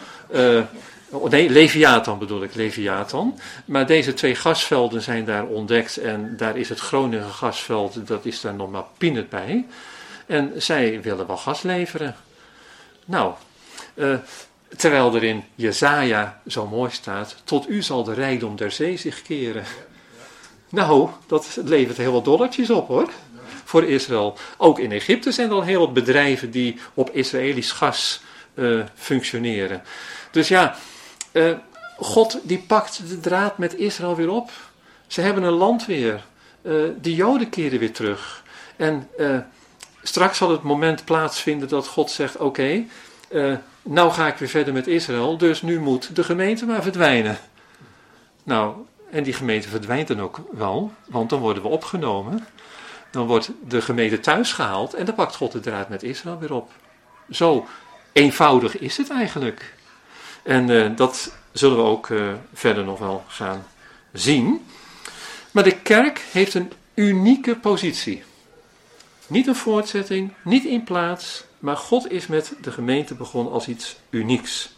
Leviathan bedoel ik, Leviathan. Maar deze 2 gasvelden zijn daar ontdekt en daar is het Groningen gasveld, dat is daar nog maar peanut bij. En zij willen wel gas leveren. Nou, terwijl er in Jesaja zo mooi staat, tot u zal de rijkdom der zee zich keren. Nou, dat levert heel wat dollartjes op hoor, voor Israël. Ook in Egypte zijn er al heel wat bedrijven die op Israëlisch gas functioneren. Dus ja, God die pakt de draad met Israël weer op. Ze hebben een land weer. De Joden keren weer terug. En straks zal het moment plaatsvinden dat God zegt, oké, nou ga ik weer verder met Israël, dus nu moet de gemeente maar verdwijnen. Nou, En die gemeente verdwijnt dan ook wel, want dan worden we opgenomen. Dan wordt de gemeente thuis gehaald en dan pakt God de draad met Israël weer op. Zo eenvoudig is het eigenlijk. En dat zullen we ook verder nog wel gaan zien. Maar de kerk heeft een unieke positie. Niet een voortzetting, niet in plaats, maar God is met de gemeente begonnen als iets unieks.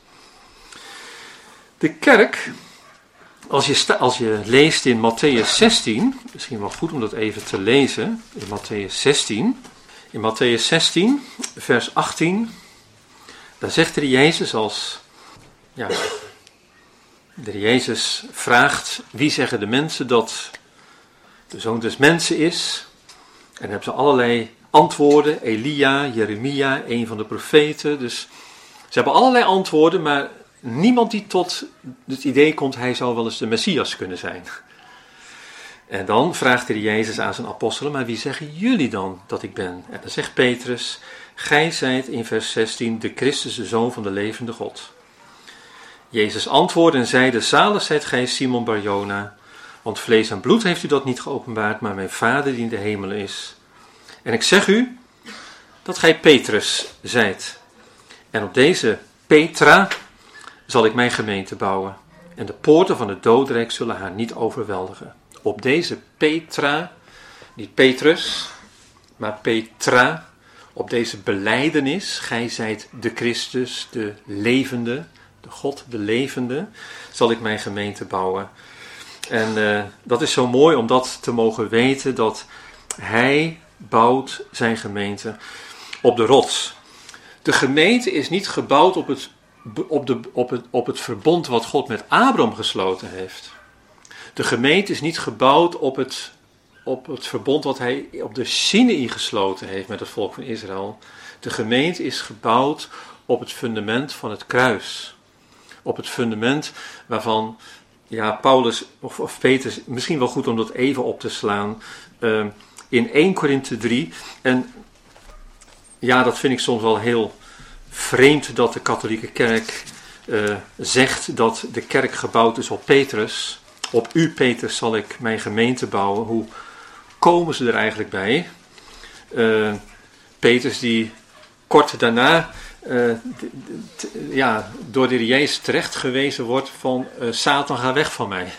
De kerk, als je leest in Mattheüs 16, misschien wel goed om dat even te lezen, in Mattheüs 16. In Mattheüs 16, vers 18, daar zegt de Jezus de Jezus vraagt, wie zeggen de mensen dat de Zoon des Mensen is? En dan hebben ze allerlei antwoorden, Elia, Jeremia, een van de profeten. Dus ze hebben allerlei antwoorden, maar niemand die tot het idee komt, hij zou wel eens de Messias kunnen zijn. En dan vraagt de Jezus aan zijn apostelen, maar wie zeggen jullie dan dat ik ben? En dan zegt Petrus, gij zijt in vers 16 de Christus, de Zoon van de levende God. Jezus antwoordde en zeide, zalig zijt gij Simon Bar-Jona, want vlees en bloed heeft u dat niet geopenbaard, maar mijn Vader die in de hemelen is. En ik zeg u dat gij Petrus zijt. En op deze Petra zal ik mijn gemeente bouwen. En de poorten van het dodenrijk zullen haar niet overweldigen. Op deze Petra, niet Petrus, maar Petra, op deze belijdenis, gij zijt de Christus, de levende, de God, de levende, zal ik mijn gemeente bouwen. En dat is zo mooi om dat te mogen weten, dat hij bouwt zijn gemeente op de rots. De gemeente is niet gebouwd op het verbond wat God met Abraham gesloten heeft. De gemeente is niet gebouwd op het verbond wat hij op de Sinaï gesloten heeft met het volk van Israël. De gemeente is gebouwd op het fundament van het kruis. Op het fundament waarvan Paulus of Petrus, misschien wel goed om dat even op te slaan, in 1 Korinthe 3. En ja, dat vind ik soms wel heel vreemd dat de katholieke kerk zegt dat de kerk gebouwd is op Petrus. Op u, Petrus, zal ik mijn gemeente bouwen. Hoe komen ze er eigenlijk bij? Petrus die kort daarna door de Jezus terecht gewezen wordt van Satan, ga weg van mij.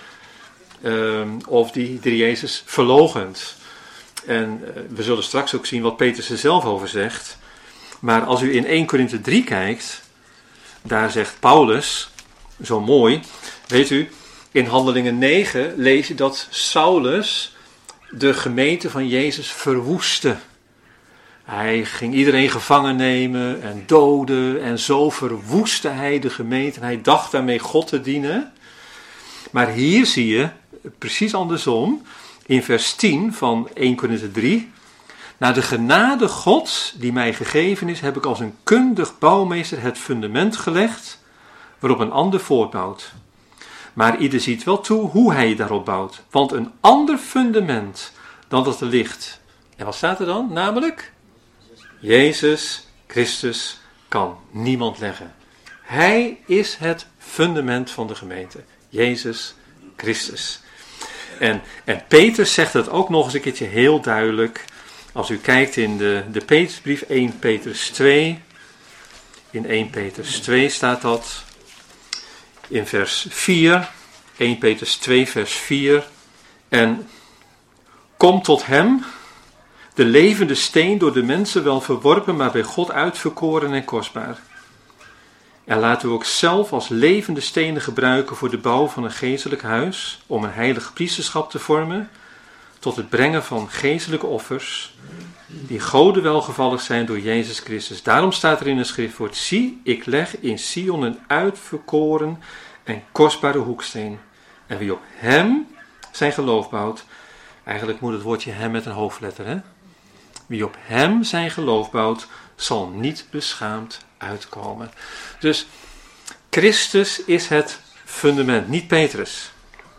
Of die de Jezus verloochent. En we zullen straks ook zien wat Petrus er zelf over zegt. Maar als u in 1 Korinthe 3 kijkt, daar zegt Paulus, zo mooi, weet u, in Handelingen 9 lees je dat Saulus de gemeente van Jezus verwoestte. Hij ging iedereen gevangen nemen en doden en zo verwoestte hij de gemeente. En hij dacht daarmee God te dienen. Maar hier zie je, precies andersom, in vers 10 van 1 Korinthe 3. Naar de genade Gods die mij gegeven is, heb ik als een kundig bouwmeester het fundament gelegd, waarop een ander voortbouwt. Maar ieder ziet wel toe hoe hij daarop bouwt. Want een ander fundament dan dat er ligt. En wat staat er dan? Namelijk, Jezus Christus kan niemand leggen. Hij is het fundament van de gemeente. Jezus Christus. En Petrus zegt dat ook nog eens een keertje heel duidelijk. Als u kijkt in de Petrusbrief 1 Petrus 2. In 1 Petrus 2 staat dat. In vers 4. 1 Petrus 2 vers 4. En kom tot hem, de levende steen, door de mensen wel verworpen, maar bij God uitverkoren en kostbaar. En laat u ook zelf als levende stenen gebruiken voor de bouw van een geestelijk huis, om een heilig priesterschap te vormen, tot het brengen van geestelijke offers, die Gode welgevallig zijn door Jezus Christus. Daarom staat er in het schriftwoord, zie, ik leg in Sion een uitverkoren en kostbare hoeksteen. En wie op hem zijn geloof bouwt, eigenlijk moet het woordje hem met een hoofdletter, hè? Wie op hem zijn geloof bouwt, zal niet beschaamd uitkomen. Dus Christus is het fundament, niet Petrus.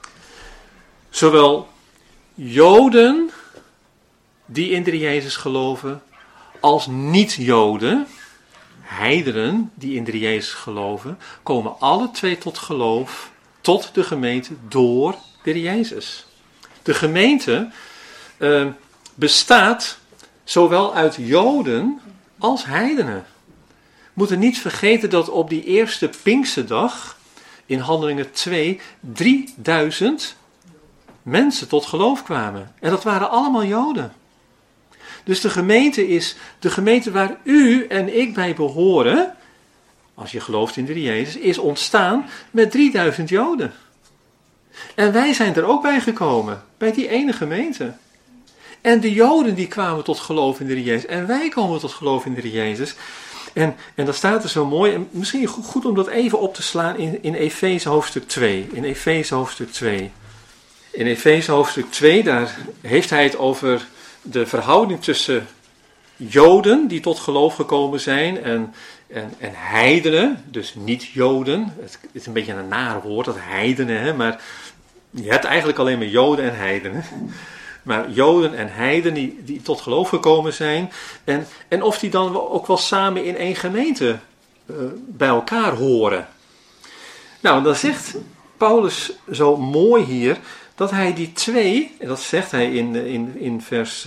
Zowel Joden die in de Jezus geloven, als niet-Joden, heidenen die in de Jezus geloven, komen alle twee tot geloof tot de gemeente door de Heer Jezus. De gemeente bestaat zowel uit Joden als heidenen. We moeten niet vergeten dat op die eerste Pinksterdag in Handelingen 2 3000 mensen tot geloof kwamen. En dat waren allemaal Joden. Dus de gemeente is de gemeente waar u en ik bij behoren, als je gelooft in de Heer Jezus, is ontstaan met 3000 Joden. En wij zijn er ook bij gekomen, bij die ene gemeente. En de Joden die kwamen tot geloof in de Heer Jezus. En wij komen tot geloof in de Heer Jezus. En dat staat er zo mooi. En misschien goed om dat even op te slaan in Efeze hoofdstuk 2. In Efeze hoofdstuk 2. In Efeze hoofdstuk 2, daar heeft hij het over de verhouding tussen Joden die tot geloof gekomen zijn en heidenen, dus niet Joden. Het is een beetje een naar woord, dat heidenen, hè, maar je hebt eigenlijk alleen maar Joden en heidenen. Maar Joden en heidenen die tot geloof gekomen zijn. En of die dan ook wel samen in één gemeente bij elkaar horen. Nou, dan zegt Paulus zo mooi hier dat hij die twee, en dat zegt hij in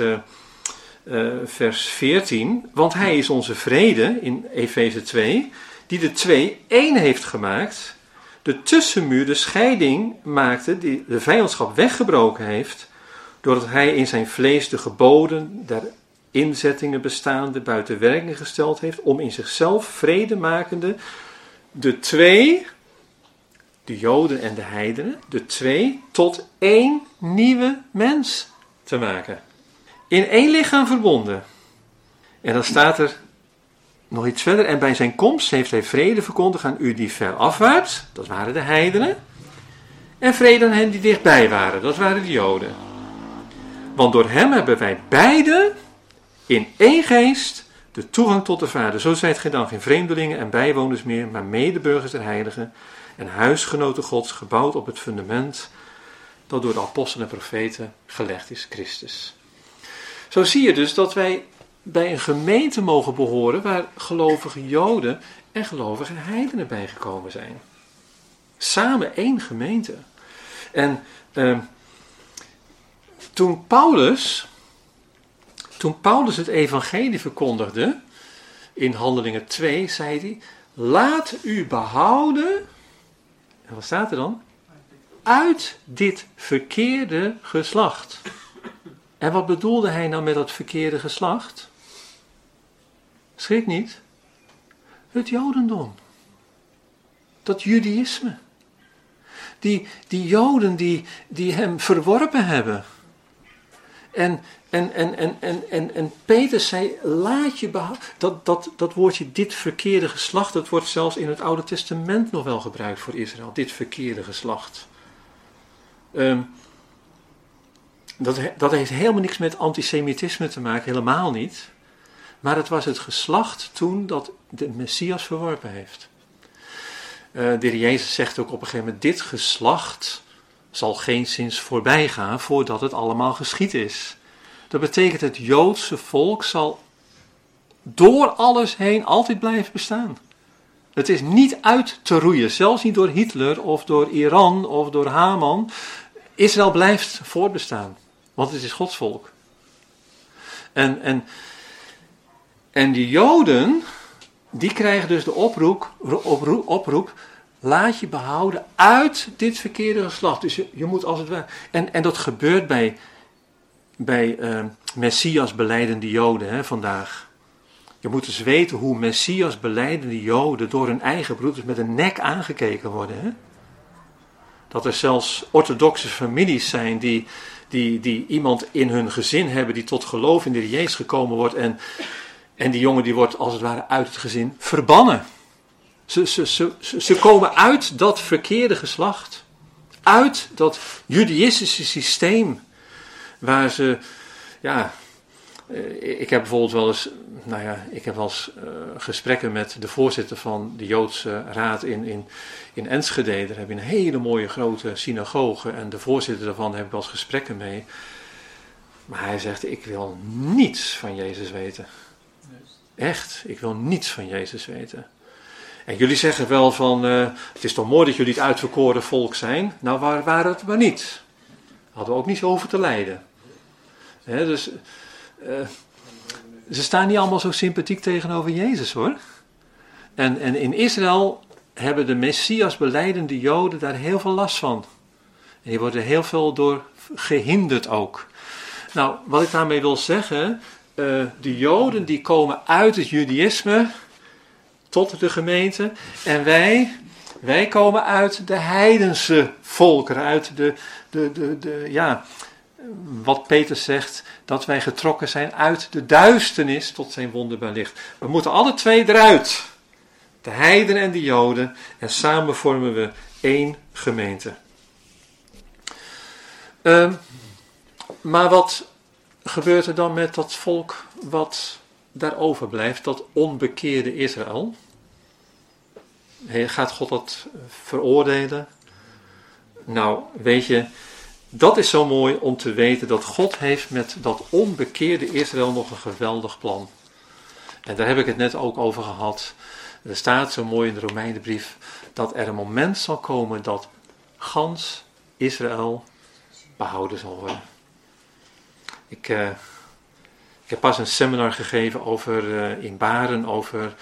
vers 14, want hij is onze vrede, in Efeze 2, die de twee één heeft gemaakt, de tussenmuur, de scheiding maakte, die de vijandschap weggebroken heeft, doordat hij in zijn vlees de geboden der inzettingen bestaande buiten werking gesteld heeft, om in zichzelf vrede makende de twee, de Joden en de heidenen, de twee tot één nieuwe mens te maken. In één lichaam verbonden. En dan staat er nog iets verder. En bij zijn komst heeft hij vrede verkondigd aan u die ver afwaarts, dat waren de heidenen. En vrede aan hen die dichtbij waren, dat waren de Joden. Want door hem hebben wij beiden in één geest de toegang tot de Vader. Zo zijt gij dan geen vreemdelingen en bijwoners meer, maar medeburgers der heiligen en huisgenoten Gods, gebouwd op het fundament dat door de apostelen en profeten gelegd is, Christus. Zo zie je dus dat wij bij een gemeente mogen behoren waar gelovige Joden en gelovige heidenen bijgekomen zijn. Samen één gemeente. En toen Paulus het evangelie verkondigde, in Handelingen 2, zei hij, laat u behouden, en wat staat er dan? Uit dit verkeerde geslacht. En wat bedoelde hij nou met dat verkeerde geslacht? Schrik niet. Het Jodendom. Dat Judaïsme. Die Joden die hem verworpen hebben. En Petrus zei, laat je behouden. Dat woordje, dit verkeerde geslacht, dat wordt zelfs in het Oude Testament nog wel gebruikt voor Israël. Dit verkeerde geslacht. Dat heeft helemaal niks met antisemitisme te maken, helemaal niet. Maar het was het geslacht toen dat de Messias verworpen heeft. De Heer Jezus zegt ook op een gegeven moment, dit geslacht zal geenszins voorbij gaan voordat het allemaal geschied is. Dat betekent het Joodse volk zal door alles heen altijd blijven bestaan. Het is niet uit te roeien, zelfs niet door Hitler of door Iran of door Haman. Israël blijft voortbestaan, want het is Gods volk. En die Joden, die krijgen dus de oproep, laat je behouden uit dit verkeerde geslacht. Dus je moet als het ware. En dat gebeurt bij Messias belijdende Joden vandaag. Je moet dus weten hoe Messias belijdende Joden door hun eigen broeders met een nek aangekeken worden. Hè? Dat er zelfs orthodoxe families zijn die iemand in hun gezin hebben die tot geloof in de Heer Jezus gekomen wordt. En die jongen die wordt als het ware uit het gezin verbannen. Ze komen uit dat verkeerde geslacht. Uit dat judaïstische systeem. Waar ze, ik heb bijvoorbeeld wel eens, gesprekken met de voorzitter van de Joodse Raad in Enschede. Daar heb je een hele mooie grote synagoge en de voorzitter daarvan heb ik wel eens gesprekken mee. Maar hij zegt, ik wil niets van Jezus weten. Echt, ik wil niets van Jezus weten. En jullie zeggen wel van, het is toch mooi dat jullie het uitverkoren volk zijn. Nou, waar waren het maar niet. Hadden we ook niet zo over te lijden. Dus ze staan niet allemaal zo sympathiek tegenover Jezus hoor. En in Israël hebben de Messias belijdende Joden daar heel veel last van. En die worden heel veel door gehinderd ook. Nou, wat ik daarmee wil zeggen, de Joden die komen uit het Judaïsme tot de gemeente. En wij komen uit de heidense volkeren, uit wat Peter zegt, dat wij getrokken zijn uit de duisternis tot zijn wonderbaar licht. We moeten alle twee eruit. De heidenen en de Joden. En samen vormen we één gemeente. Maar wat gebeurt er dan met dat volk wat daar overblijft, dat onbekeerde Israël? Gaat God dat veroordelen? Nou, weet je, dat is zo mooi om te weten dat God heeft met dat onbekeerde Israël nog een geweldig plan. En daar heb ik het net ook over gehad. Er staat zo mooi in de Romeinenbrief dat er een moment zal komen dat gans Israël behouden zal worden. Ik heb pas een seminar gegeven in Baren over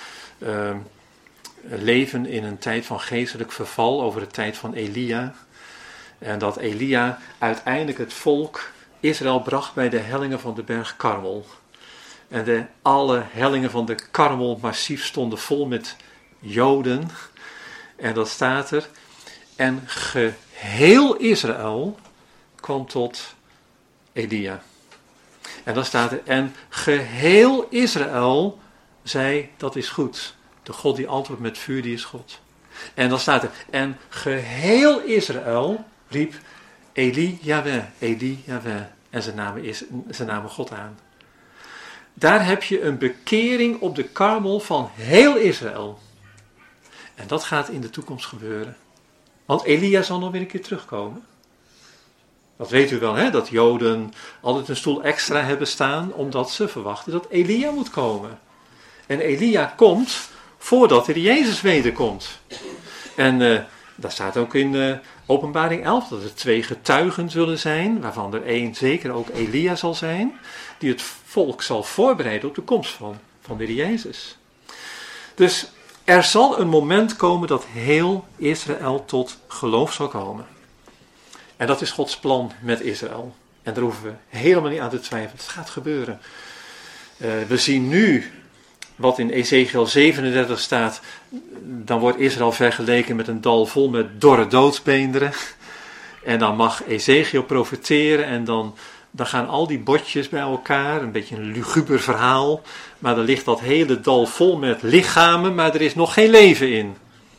leven in een tijd van geestelijk verval, over de tijd van Elia. En dat Elia uiteindelijk het volk Israël bracht bij de hellingen van de berg Karmel. En alle hellingen van de Karmelmassief stonden vol met Joden. En dat staat er. En geheel Israël kwam tot Elia. En dan staat er, en geheel Israël zei, dat is goed. De God die antwoordt met vuur, die is God. En dan staat er, en geheel Israël riep Eli Yahweh, Eli Yahweh. En ze namen God aan. Daar heb je een bekering op de Karmel van heel Israël. En dat gaat in de toekomst gebeuren. Want Elia zal nog weer een keer terugkomen. Dat weet u wel, hè? Dat Joden altijd een stoel extra hebben staan, omdat ze verwachten dat Elia moet komen. En Elia komt voordat er Jezus wederkomt. En daar staat ook in Openbaring 11 dat er 2 getuigen zullen zijn, waarvan er 1 zeker ook Elia zal zijn, die het volk zal voorbereiden op de komst van de Heer Jezus. Dus er zal een moment komen dat heel Israël tot geloof zal komen. En dat is Gods plan met Israël. En daar hoeven we helemaal niet aan te twijfelen. Het gaat gebeuren. We zien nu wat in Ezekiel 37 staat. Dan wordt Israël vergeleken met een dal vol met dorre doodsbeenderen. En dan mag Ezekiel profeteren. En dan gaan al die botjes bij elkaar. Een beetje een luguber verhaal. Maar dan ligt dat hele dal vol met lichamen. Maar er is nog geen leven in.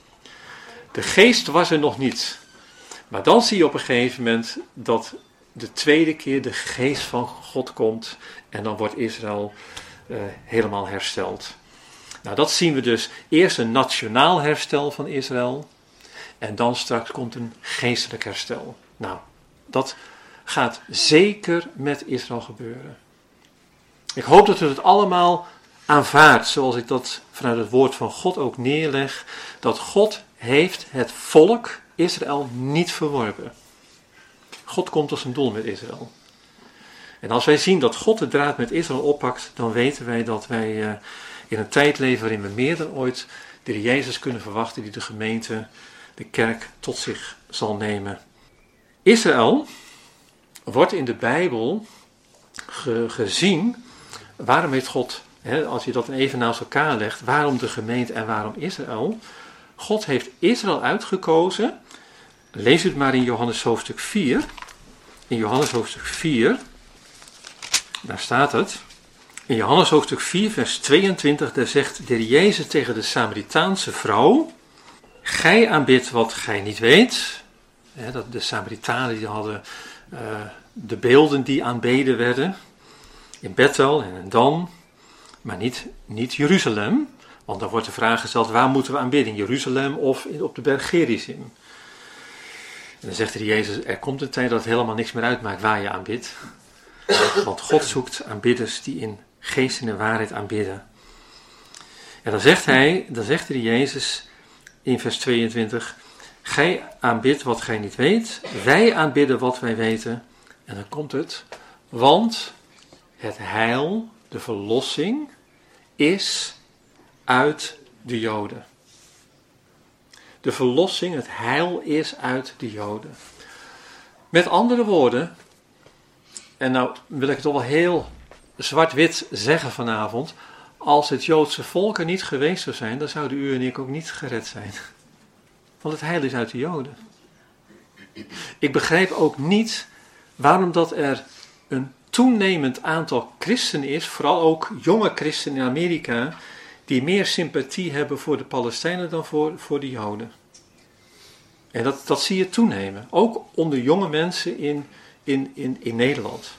De geest was er nog niet. Maar dan zie je op een gegeven moment dat de tweede keer de geest van God komt. En dan wordt Israël helemaal hersteld. Nou, dat zien we dus. Eerst een nationaal herstel van Israël. En dan straks komt een geestelijk herstel. Nou, dat gaat zeker met Israël gebeuren. Ik hoop dat u het allemaal aanvaardt, zoals ik dat vanuit het woord van God ook neerleg. Dat God heeft het volk Israël niet verworpen. God komt tot zijn doel met Israël. En als wij zien dat God de draad met Israël oppakt, dan weten wij dat wij in een tijd leven waarin we meer dan ooit de Heer Jezus kunnen verwachten, die de gemeente, de kerk tot zich zal nemen. Israël wordt in de Bijbel gezien, waarom heeft God, als je dat even naast elkaar legt, waarom de gemeente en waarom Israël? God heeft Israël uitgekozen. Lees het maar in Johannes hoofdstuk 4. In Johannes hoofdstuk 4, daar staat het. In Johannes hoofdstuk 4, vers 22, daar zegt de Heer Jezus tegen de Samaritaanse vrouw: gij aanbidt wat gij niet weet. De Samaritanen die hadden de beelden die aanbeden werden in Bethel en in Dan, maar niet Jeruzalem. Want dan wordt de vraag gesteld, waar moeten we aanbidden? In Jeruzalem of op de berg Gerizim? En dan zegt de Heer Jezus, er komt een tijd dat het helemaal niks meer uitmaakt waar je aanbidt. Want God zoekt aanbidders die in geest en in waarheid aanbidden. En dan zegt de Heer Jezus, in vers 22, gij aanbidt wat gij niet weet, wij aanbidden wat wij weten. En dan komt het, want het heil, de verlossing, is uit de Joden. De verlossing, het heil is uit de Joden. Met andere woorden, en nou wil ik het toch wel heel zwart-wit zeggen vanavond, als het Joodse volk er niet geweest zou zijn, dan zouden u en ik ook niet gered zijn. Want het heil is uit de Joden. Ik begrijp ook niet waarom dat er een toenemend aantal christenen is, vooral ook jonge christenen in Amerika, die meer sympathie hebben voor de Palestijnen dan voor de Joden. En dat zie je toenemen. Ook onder jonge mensen in Nederland.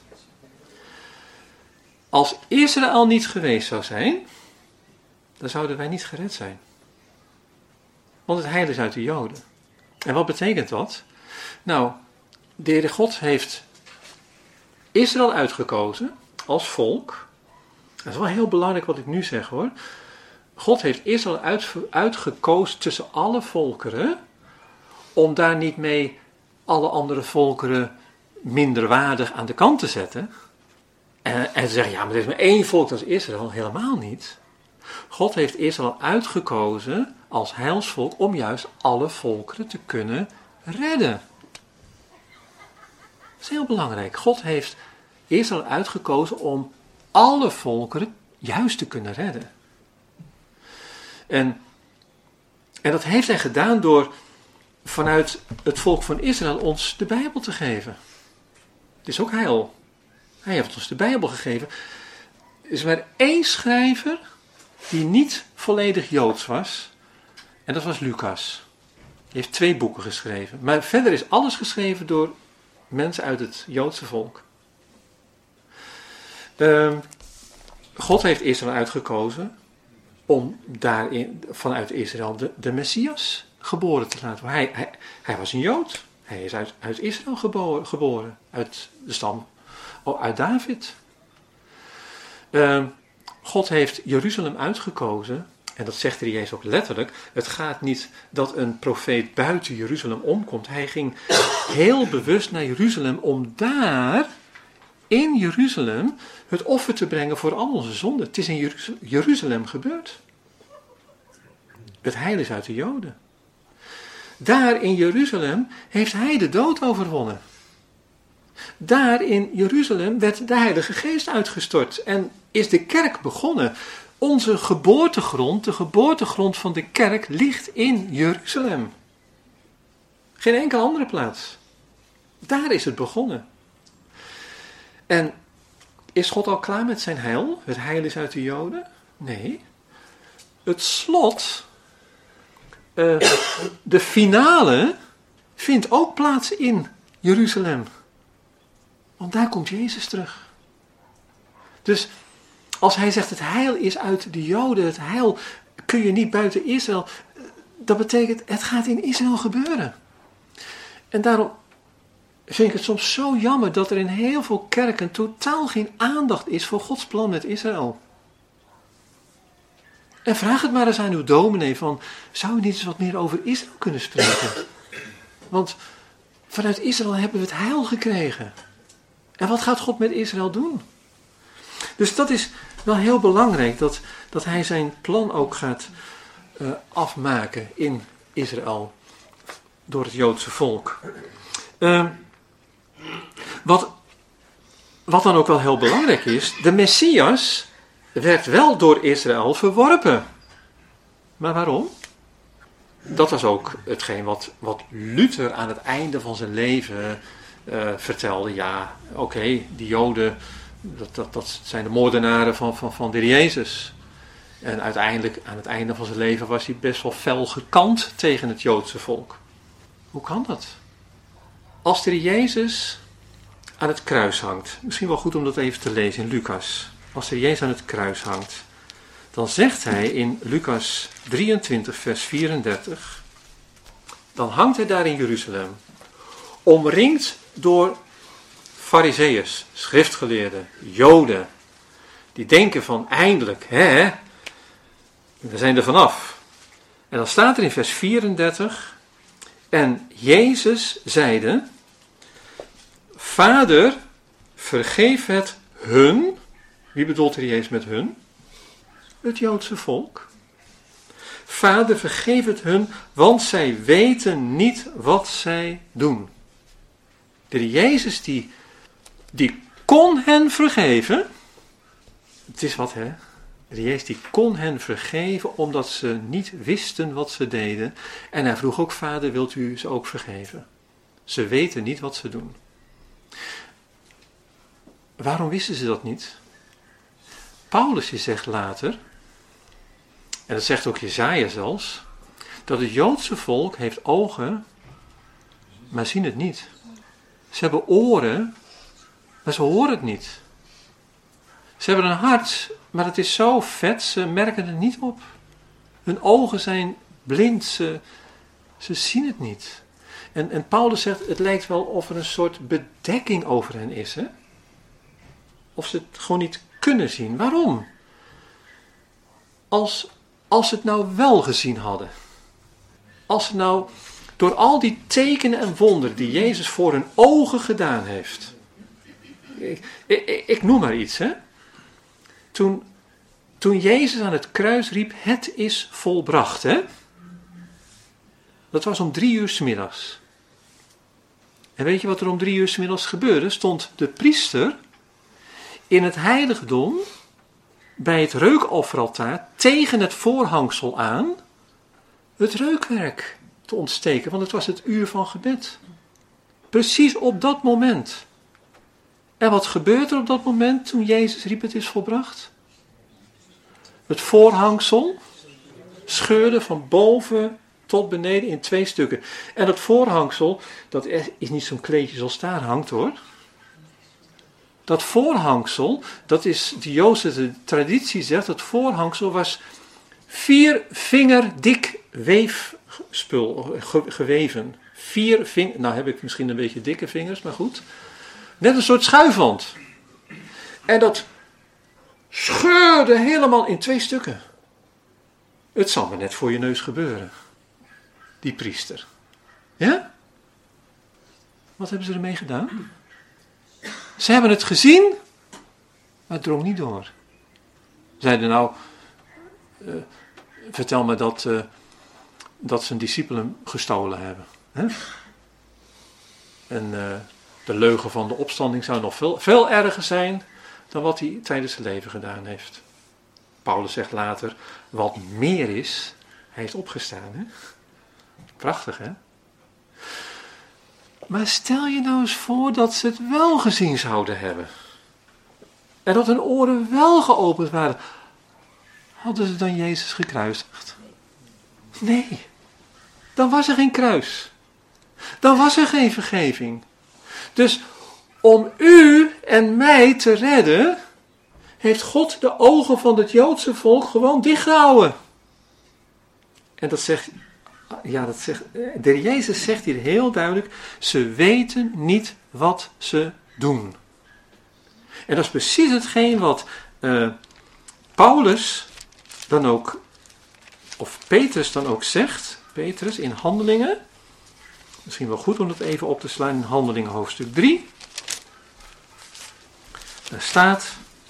Als Israël niet geweest zou zijn, dan zouden wij niet gered zijn. Want het heil is uit de Joden. En wat betekent dat? Nou, de Heere God heeft Israël uitgekozen als volk. Dat is wel heel belangrijk wat ik nu zeg hoor. God heeft Israël uitgekozen tussen alle volkeren, om daar niet mee alle andere volkeren minderwaardig aan de kant te zetten. En te zeggen, ja, maar er is maar één volk, dat is Israël. Helemaal niet. God heeft Israël uitgekozen als heilsvolk om juist alle volkeren te kunnen redden. Dat is heel belangrijk. God heeft Israël uitgekozen om alle volkeren juist te kunnen redden. En dat heeft hij gedaan door vanuit het volk van Israël ons de Bijbel te geven. Het is ook heil. Hij heeft ons de Bijbel gegeven. Er is maar één schrijver die niet volledig Joods was. En dat was Lucas. Die heeft 2 boeken geschreven. Maar verder is alles geschreven door mensen uit het Joodse volk. God heeft Israël uitgekozen om daarin vanuit Israël de Messias geboren te laten worden. Hij was een Jood. Hij is uit Israël geboren. Uit de stam. Uit David. God heeft Jeruzalem uitgekozen. En dat zegt de Jezus ook letterlijk. Het gaat niet dat een profeet buiten Jeruzalem omkomt. Hij ging heel bewust naar Jeruzalem om daar in Jeruzalem het offer te brengen voor al onze zonden. Het is in Jeruzalem gebeurd. Het heil is uit de Joden. Daar in Jeruzalem heeft hij de dood overwonnen. Daar in Jeruzalem werd de Heilige Geest uitgestort en is de kerk begonnen. Onze geboortegrond, de geboortegrond van de kerk, ligt in Jeruzalem. Geen enkele andere plaats. Daar is het begonnen. En is God al klaar met zijn heil? Het heil is uit de Joden? Nee. Het slot, de finale, vindt ook plaats in Jeruzalem. Want daar komt Jezus terug. Dus als hij zegt het heil is uit de Joden, het heil kun je niet buiten Israël, dat betekent het gaat in Israël gebeuren. En daarom vind ik het soms zo jammer dat er in heel veel kerken totaal geen aandacht is voor Gods plan met Israël. En vraag het maar eens aan uw dominee van, zou u niet eens wat meer over Israël kunnen spreken? Want vanuit Israël hebben we het heil gekregen. En wat gaat God met Israël doen? Dus dat is wel heel belangrijk, dat hij zijn plan ook gaat afmaken in Israël door het Joodse volk. Wat dan ook wel heel belangrijk is, de Messias werd wel door Israël verworpen. Maar waarom? Dat was ook hetgeen wat Luther aan het einde van zijn leven vertelde. Ja, oké, die Joden, dat zijn de moordenaren van de Heer Jezus. En uiteindelijk, aan het einde van zijn leven, was hij best wel fel gekant tegen het Joodse volk. Hoe kan dat? Als de Heer Jezus aan het kruis hangt, misschien wel goed om dat even te lezen in Lucas. Als de Heer Jezus aan het kruis hangt, dan zegt hij in Lucas 23 vers 34, dan hangt hij daar in Jeruzalem, omringd door Farizeeërs, schriftgeleerden, Joden, die denken van eindelijk, we zijn er vanaf. En dan staat er in vers 34, en Jezus zeide, Vader, vergeef het hun. Wie bedoelt er Jezus met hun? Het Joodse volk. Vader, vergeef het hun, want zij weten niet wat zij doen. De Jezus die kon hen vergeven. Het is wat, hè? De Jezus die kon hen vergeven omdat ze niet wisten wat ze deden. En hij vroeg ook, Vader, wilt u ze ook vergeven? Ze weten niet wat ze doen. Waarom wisten ze dat niet? Paulus zegt later, en dat zegt ook Jesaja zelfs, dat het Joodse volk heeft ogen, maar zien het niet. Ze hebben oren, maar ze horen het niet. Ze hebben een hart, maar het is zo vet, ze merken het niet op. Hun ogen zijn blind, ze zien het niet. En Paulus zegt, het lijkt wel of er een soort bedekking over hen is. Hè? Of ze het gewoon niet kunnen zien. Waarom? Als ze het nou wel gezien hadden. Als ze nou door al die tekenen en wonderen die Jezus voor hun ogen gedaan heeft. Ik noem maar iets, hè. Toen Jezus aan het kruis riep, het is volbracht, hè. Dat was om 3 uur 's middags. En weet je wat er om 3 uur 's middags gebeurde? Stond de priester in het heiligdom bij het reukofferaltaar tegen het voorhangsel aan het reukwerk te ontsteken, want het was het uur van gebed. Precies op dat moment. En wat gebeurt er op dat moment toen Jezus riep, het is volbracht? Het voorhangsel scheurde van boven tot beneden in 2 stukken. En dat voorhangsel, dat is niet zo'n kleedje zoals daar hangt, hoor. Dat voorhangsel, dat is, de Joodse traditie zegt, dat voorhangsel was 4 vinger dik weefspul, geweven. 4 vinger, nou heb ik misschien een beetje dikke vingers, maar goed. Net een soort schuifwand. En dat scheurde helemaal in 2 stukken. Het zal maar net voor je neus gebeuren. Die priester. Ja? Wat hebben ze ermee gedaan? Ze hebben het gezien, maar het drong niet door. Zeiden nou, vertel me dat zijn discipelen gestolen hebben. Hè? En de leugen van de opstanding zou nog veel erger zijn dan wat hij tijdens zijn leven gedaan heeft. Paulus zegt later, wat meer is, hij is opgestaan. Hè? Prachtig, hè? Maar stel je nou eens voor dat ze het wel gezien zouden hebben. En dat hun oren wel geopend waren. Hadden ze dan Jezus gekruisigd? Nee. Dan was er geen kruis. Dan was er geen vergeving. Dus om u en mij te redden, heeft God de ogen van het Joodse volk gewoon dichtgehouden. En dat zegt, de Jezus zegt hier heel duidelijk, ze weten niet wat ze doen. En dat is precies hetgeen wat Paulus dan ook, of Petrus dan ook zegt, Petrus in Handelingen, misschien wel goed om dat even op te slaan in Handelingen hoofdstuk 3. Daar staat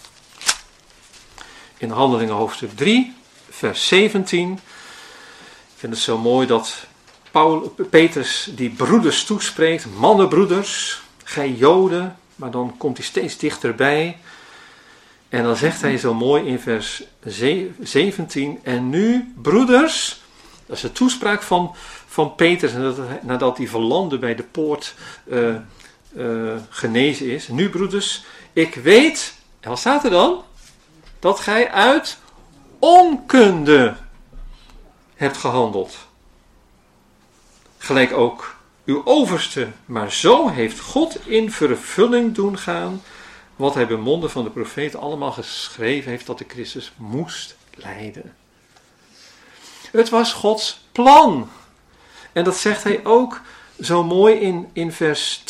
in Handelingen hoofdstuk 3, vers 17. Ik vind het zo mooi dat Petrus die broeders toespreekt, mannenbroeders, gij Joden, maar dan komt hij steeds dichterbij. En dan zegt hij zo mooi in vers 17, en nu broeders, dat is de toespraak van Petrus nadat hij verlandde bij de poort genezen is. Nu broeders, ik weet, en wat staat er dan? Dat gij uit onkunde hebt gehandeld. Gelijk ook uw overste, maar zo heeft God in vervulling doen gaan wat hij bij monden van de profeet allemaal geschreven heeft, dat de Christus moest lijden. Het was Gods plan. En dat zegt hij ook zo mooi in vers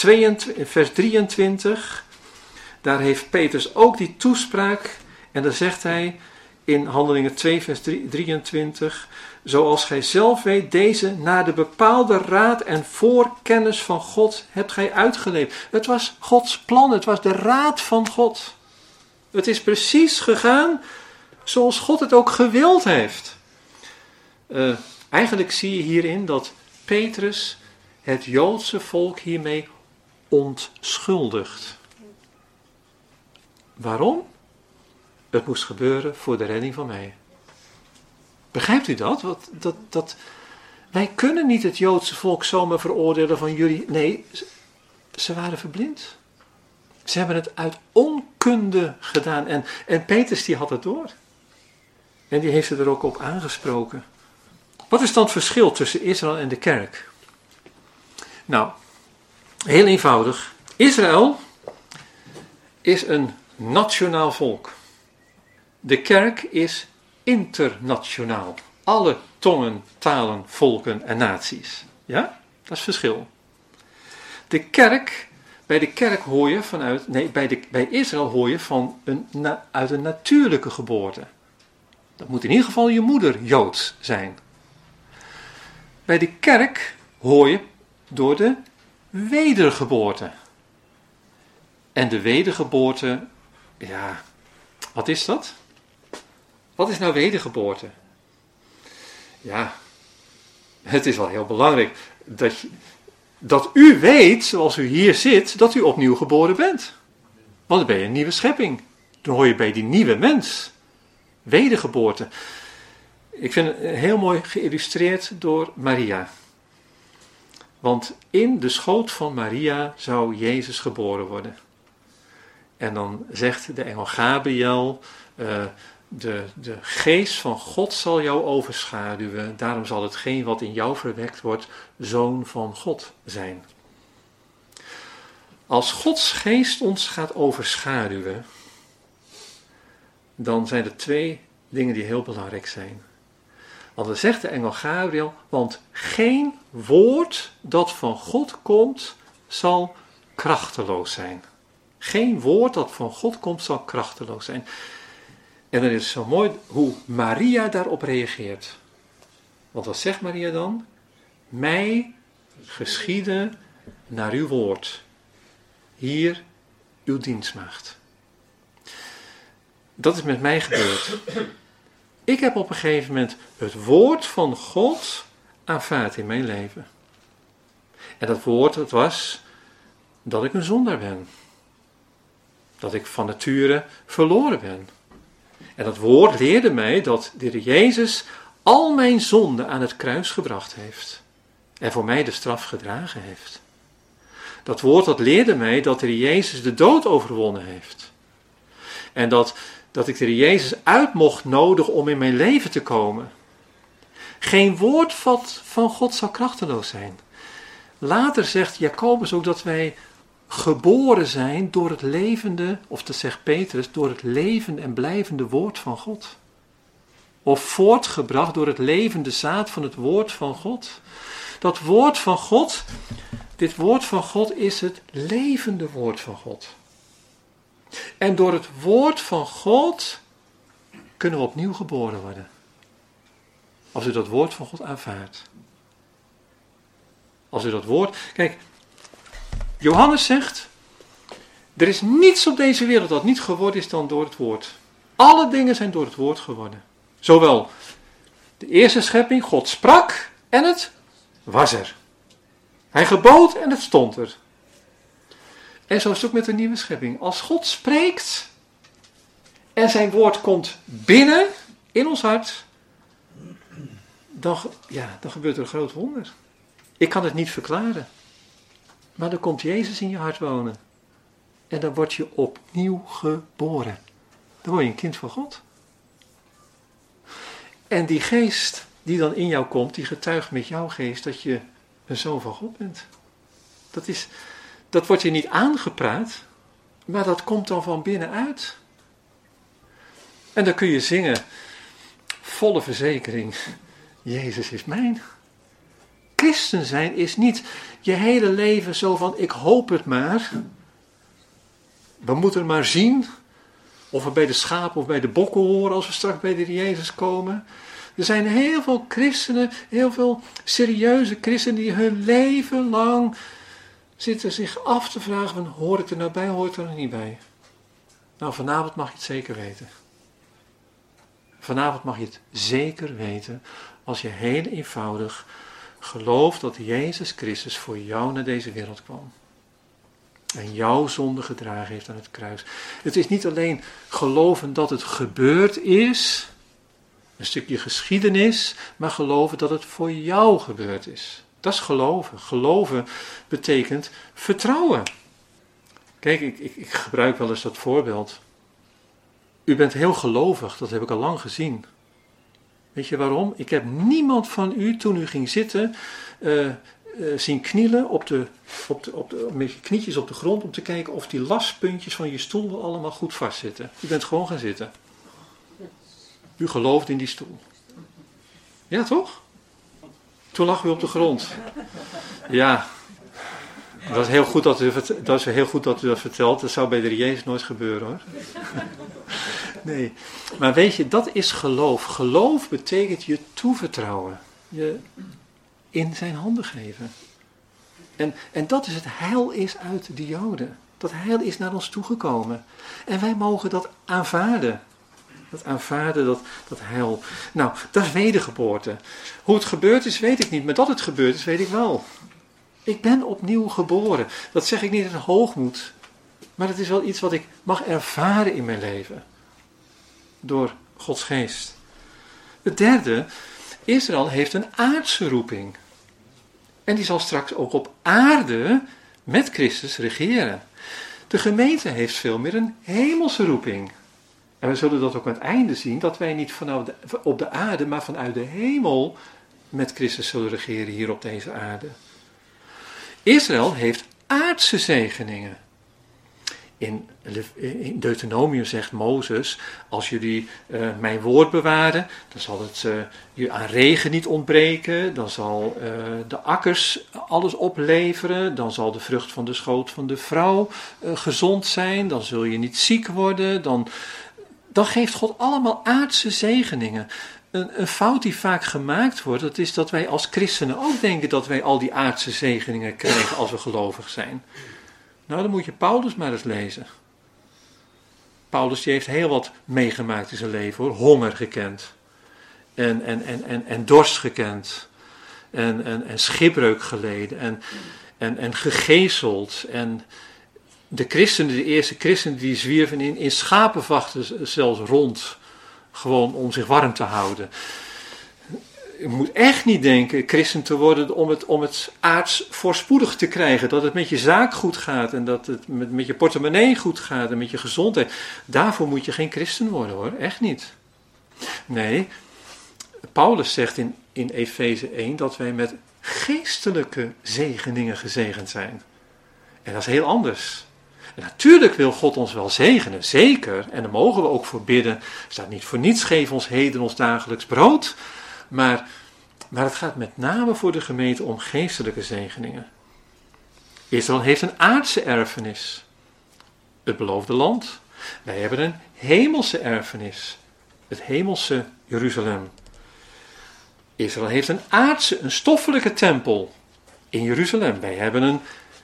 23. Daar heeft Petrus ook die toespraak. En dan zegt hij in Handelingen 2 vers 23, zoals gij zelf weet, deze naar de bepaalde raad en voorkennis van God hebt gij uitgeleefd. Het was Gods plan, het was de raad van God. Het is precies gegaan zoals God het ook gewild heeft. Eigenlijk zie je hierin dat Petrus het Joodse volk hiermee ontschuldigt. Waarom? Het moest gebeuren voor de redding van mij. Begrijpt u dat? Wij kunnen niet het Joodse volk zomaar veroordelen van jullie. Nee, ze waren verblind. Ze hebben het uit onkunde gedaan. En Petrus die had het door. En die heeft het er ook op aangesproken. Wat is dan het verschil tussen Israël en de kerk? Nou, heel eenvoudig. Israël is een nationaal volk. De kerk is internationaal. Alle tongen, talen, volken en naties. Ja, dat is het verschil. Bij Israël hoor je uit een natuurlijke geboorte. Dat moet in ieder geval je moeder Joods zijn. Bij de kerk hoor je door de wedergeboorte. En de wedergeboorte, ja, wat is dat? Wat is nou wedergeboorte? Ja, het is wel heel belangrijk dat u weet, zoals u hier zit, dat u opnieuw geboren bent. Want dan ben je een nieuwe schepping. Dan hoor je bij die nieuwe mens. Wedergeboorte. Ik vind het heel mooi geïllustreerd door Maria. Want in de schoot van Maria zou Jezus geboren worden. En dan zegt de engel Gabriel, de geest van God zal jou overschaduwen. Daarom zal hetgeen wat in jou verwekt wordt, zoon van God zijn. Als Gods geest ons gaat overschaduwen, dan zijn er twee dingen die heel belangrijk zijn. Want dan zegt de engel Gabriel, want geen woord dat van God komt, zal krachteloos zijn. Geen woord dat van God komt, zal krachteloos zijn. En dan is het zo mooi hoe Maria daarop reageert. Want wat zegt Maria dan? Mij geschiede naar uw woord. Hier uw dienstmaagd. Dat is met mij gebeurd. Ik heb op een gegeven moment het woord van God aanvaard in mijn leven. En dat woord, het was dat ik een zondaar ben. Dat ik van nature verloren ben. En dat woord leerde mij dat de Heer Jezus al mijn zonden aan het kruis gebracht heeft. En voor mij de straf gedragen heeft. Dat woord dat leerde mij dat de Heer Jezus de dood overwonnen heeft. En dat ik de Heer Jezus uit mocht nodigen om in mijn leven te komen. Geen woord van God zal krachteloos zijn. Later zegt Jacobus ook dat wij geboren zijn door het levende, of dat zegt Petrus, door het levende en blijvende woord van God. Of voortgebracht door het levende zaad van het woord van God. Dat woord van God, dit woord van God is het levende woord van God. En door het woord van God kunnen we opnieuw geboren worden. Als u dat woord van God aanvaardt. Als u dat woord... Kijk, Johannes zegt, er is niets op deze wereld dat niet geworden is dan door het woord. Alle dingen zijn door het woord geworden. Zowel de eerste schepping, God sprak en het was er. Hij gebood en het stond er. En zo is het ook met de nieuwe schepping. Als God spreekt en zijn woord komt binnen in ons hart, dan gebeurt er een groot wonder. Ik kan het niet verklaren. Maar dan komt Jezus in je hart wonen. En dan word je opnieuw geboren. Dan word je een kind van God. En die geest die dan in jou komt, die getuigt met jouw geest dat je een zoon van God bent. Dat wordt je niet aangepraat, maar dat komt dan van binnenuit. En dan kun je zingen, volle verzekering, Jezus is mijn. Christen zijn is niet je hele leven zo van, ik hoop het maar. We moeten maar zien Of we bij de schapen of bij de bokken horen als we straks bij de Heer Jezus komen. Er zijn heel veel christenen, heel veel serieuze christenen die hun leven lang zitten zich af te vragen van hoor ik er nou bij, hoor ik er nog niet bij. Nou, vanavond mag je het zeker weten. Vanavond mag je het zeker weten als je heel eenvoudig gelooft dat Jezus Christus voor jou naar deze wereld kwam. En jouw zonde gedragen heeft aan het kruis. Het is niet alleen geloven dat het gebeurd is, een stukje geschiedenis, maar geloven dat het voor jou gebeurd is. Dat is geloven. Geloven betekent vertrouwen. Kijk, ik gebruik wel eens dat voorbeeld. U bent heel gelovig, dat heb ik al lang gezien. Weet je waarom? Ik heb niemand van u, toen u ging zitten, zien knielen met je knietjes op de grond om te kijken of die laspuntjes van je stoel wel allemaal goed vastzitten. U bent gewoon gaan zitten. U gelooft in die stoel. Ja, toch? Toen lag u op de grond. Ja, dat is heel goed dat u dat vertelt. Dat zou bij de Heer Jezus nooit gebeuren, hoor. Nee, maar weet je, dat is geloof. Geloof betekent je toevertrouwen. Je in zijn handen geven. En dat is het heil is uit de Joden. Dat heil is naar ons toegekomen. En wij mogen dat aanvaarden. Dat aanvaarden, dat heil. Nou, dat is wedergeboorte. Hoe het gebeurd is, weet ik niet. Maar dat het gebeurd is, weet ik wel. Ik ben opnieuw geboren. Dat zeg ik niet in hoogmoed. Maar het is wel iets wat ik mag ervaren in mijn leven. Door Gods geest. Het derde, Israël heeft een aardse roeping. En die zal straks ook op aarde met Christus regeren. De gemeente heeft veel meer een hemelse roeping. En we zullen dat ook aan het einde zien, dat wij niet op de aarde, maar vanuit de hemel met Christus zullen regeren hier op deze aarde. Israël heeft aardse zegeningen. In Deuteronomium zegt Mozes, als jullie mijn woord bewaren, dan zal het je aan regen niet ontbreken, dan zal de akkers alles opleveren, dan zal de vrucht van de schoot van de vrouw gezond zijn, dan zul je niet ziek worden, dan geeft God allemaal aardse zegeningen. Een fout die vaak gemaakt wordt, dat is dat wij als christenen ook denken dat wij al die aardse zegeningen krijgen als we gelovig zijn. Nou, dan moet je Paulus maar eens lezen. Paulus die heeft heel wat meegemaakt in zijn leven, hoor. Honger gekend. En dorst gekend. En schipbreuk geleden. En gegezeld. En de christenen, de eerste christenen, die zwierven in schapenvachten zelfs rond. Gewoon om zich warm te houden. Je moet echt niet denken christen te worden om het aards voorspoedig te krijgen. Dat het met je zaak goed gaat en dat het met je portemonnee goed gaat en met je gezondheid. Daarvoor moet je geen christen worden, hoor. Echt niet. Nee, Paulus zegt in Efeze 1 dat wij met geestelijke zegeningen gezegend zijn. En dat is heel anders. En natuurlijk wil God ons wel zegenen, zeker. En daar mogen we ook voor bidden. Er staat niet voor niets, geef ons heden ons dagelijks brood. Maar het gaat met name voor de gemeente om geestelijke zegeningen. Israël heeft een aardse erfenis. Het beloofde land. Wij hebben een hemelse erfenis. Het hemelse Jeruzalem. Israël heeft een stoffelijke tempel in Jeruzalem. Wij hebben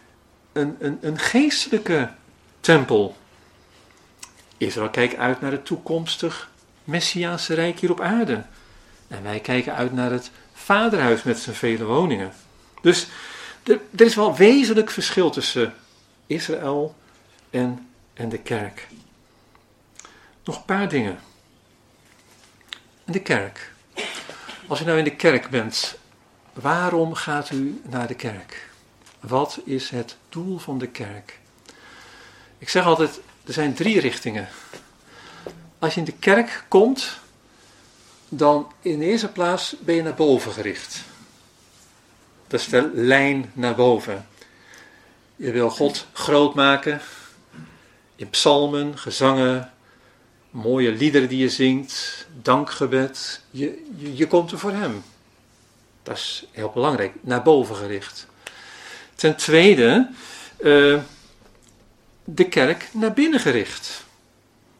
een geestelijke tempel. Israël kijkt uit naar het toekomstig Messiaanse rijk hier op aarde. En wij kijken uit naar het vaderhuis met zijn vele woningen. Dus er is wel wezenlijk verschil tussen Israël en de kerk. Nog een paar dingen. De kerk. Als u nou in de kerk bent, waarom gaat u naar de kerk? Wat is het doel van de kerk? Ik zeg altijd, er zijn 3 richtingen. Als je in de kerk komt, dan in de eerste plaats ben je naar boven gericht. Dat is de lijn naar boven. Je wil God groot maken. In psalmen, gezangen, mooie liederen die je zingt, dankgebed. Je komt er voor hem. Dat is heel belangrijk, naar boven gericht. Ten tweede, de kerk naar binnen gericht.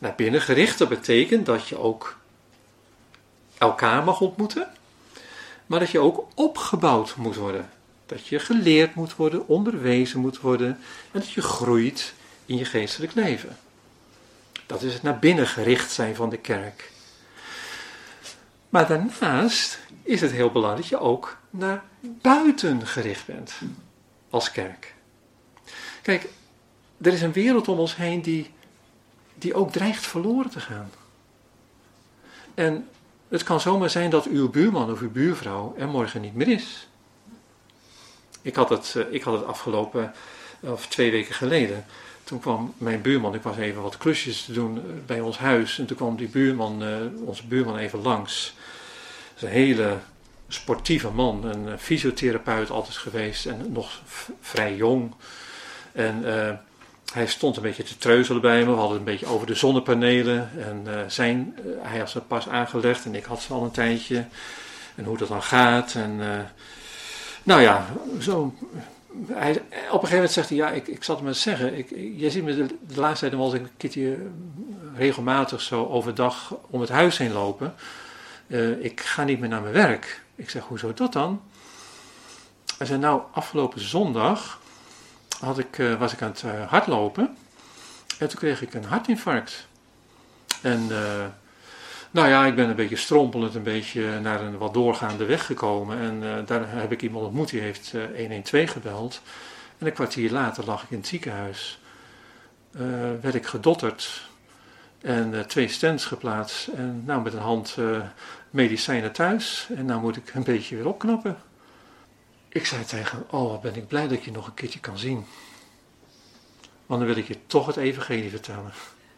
naar binnen gericht. Dat betekent dat je ook elkaar mag ontmoeten, maar dat je ook opgebouwd moet worden. Dat je geleerd moet worden, onderwezen moet worden en dat je groeit in je geestelijk leven. Dat is het naar binnen gericht zijn van de kerk. Maar daarnaast is het heel belangrijk dat je ook naar buiten gericht bent als kerk. Kijk, er is een wereld om ons heen die ook dreigt verloren te gaan. En het kan zomaar zijn dat uw buurman of uw buurvrouw er morgen niet meer is. Ik had het afgelopen, of 2 weken geleden. Toen kwam mijn buurman, ik was even wat klusjes te doen bij ons huis. En toen kwam onze buurman even langs. Dat is een hele sportieve man, een fysiotherapeut altijd geweest en nog vrij jong. En hij stond een beetje te treuzelen bij me. We hadden het een beetje over de zonnepanelen. En hij had ze pas aangelegd en ik had ze al een tijdje. En hoe dat dan gaat. En nou ja, zo. Op een gegeven moment zegt hij, ja, ik zal het maar zeggen. Jij ziet me de laatste tijd nog wel eens een keertje regelmatig zo overdag om het huis heen lopen. Ik ga niet meer naar mijn werk. Ik zeg, hoezo dat dan? Hij zei, nou, afgelopen zondag was ik aan het hardlopen. En toen kreeg ik een hartinfarct. En nou ja, ik ben een beetje strompelend een beetje naar een wat doorgaande weg gekomen. En daar heb ik iemand ontmoet, die heeft 112 gebeld. En een kwartier later lag ik in het ziekenhuis. Werd ik gedotterd. En 2 stents geplaatst. En nou met een hand medicijnen thuis. En nou moet ik een beetje weer opknappen. Ik zei tegen hem, oh wat ben ik blij dat ik je nog een keertje kan zien. Want dan wil ik je toch het evangelie vertellen.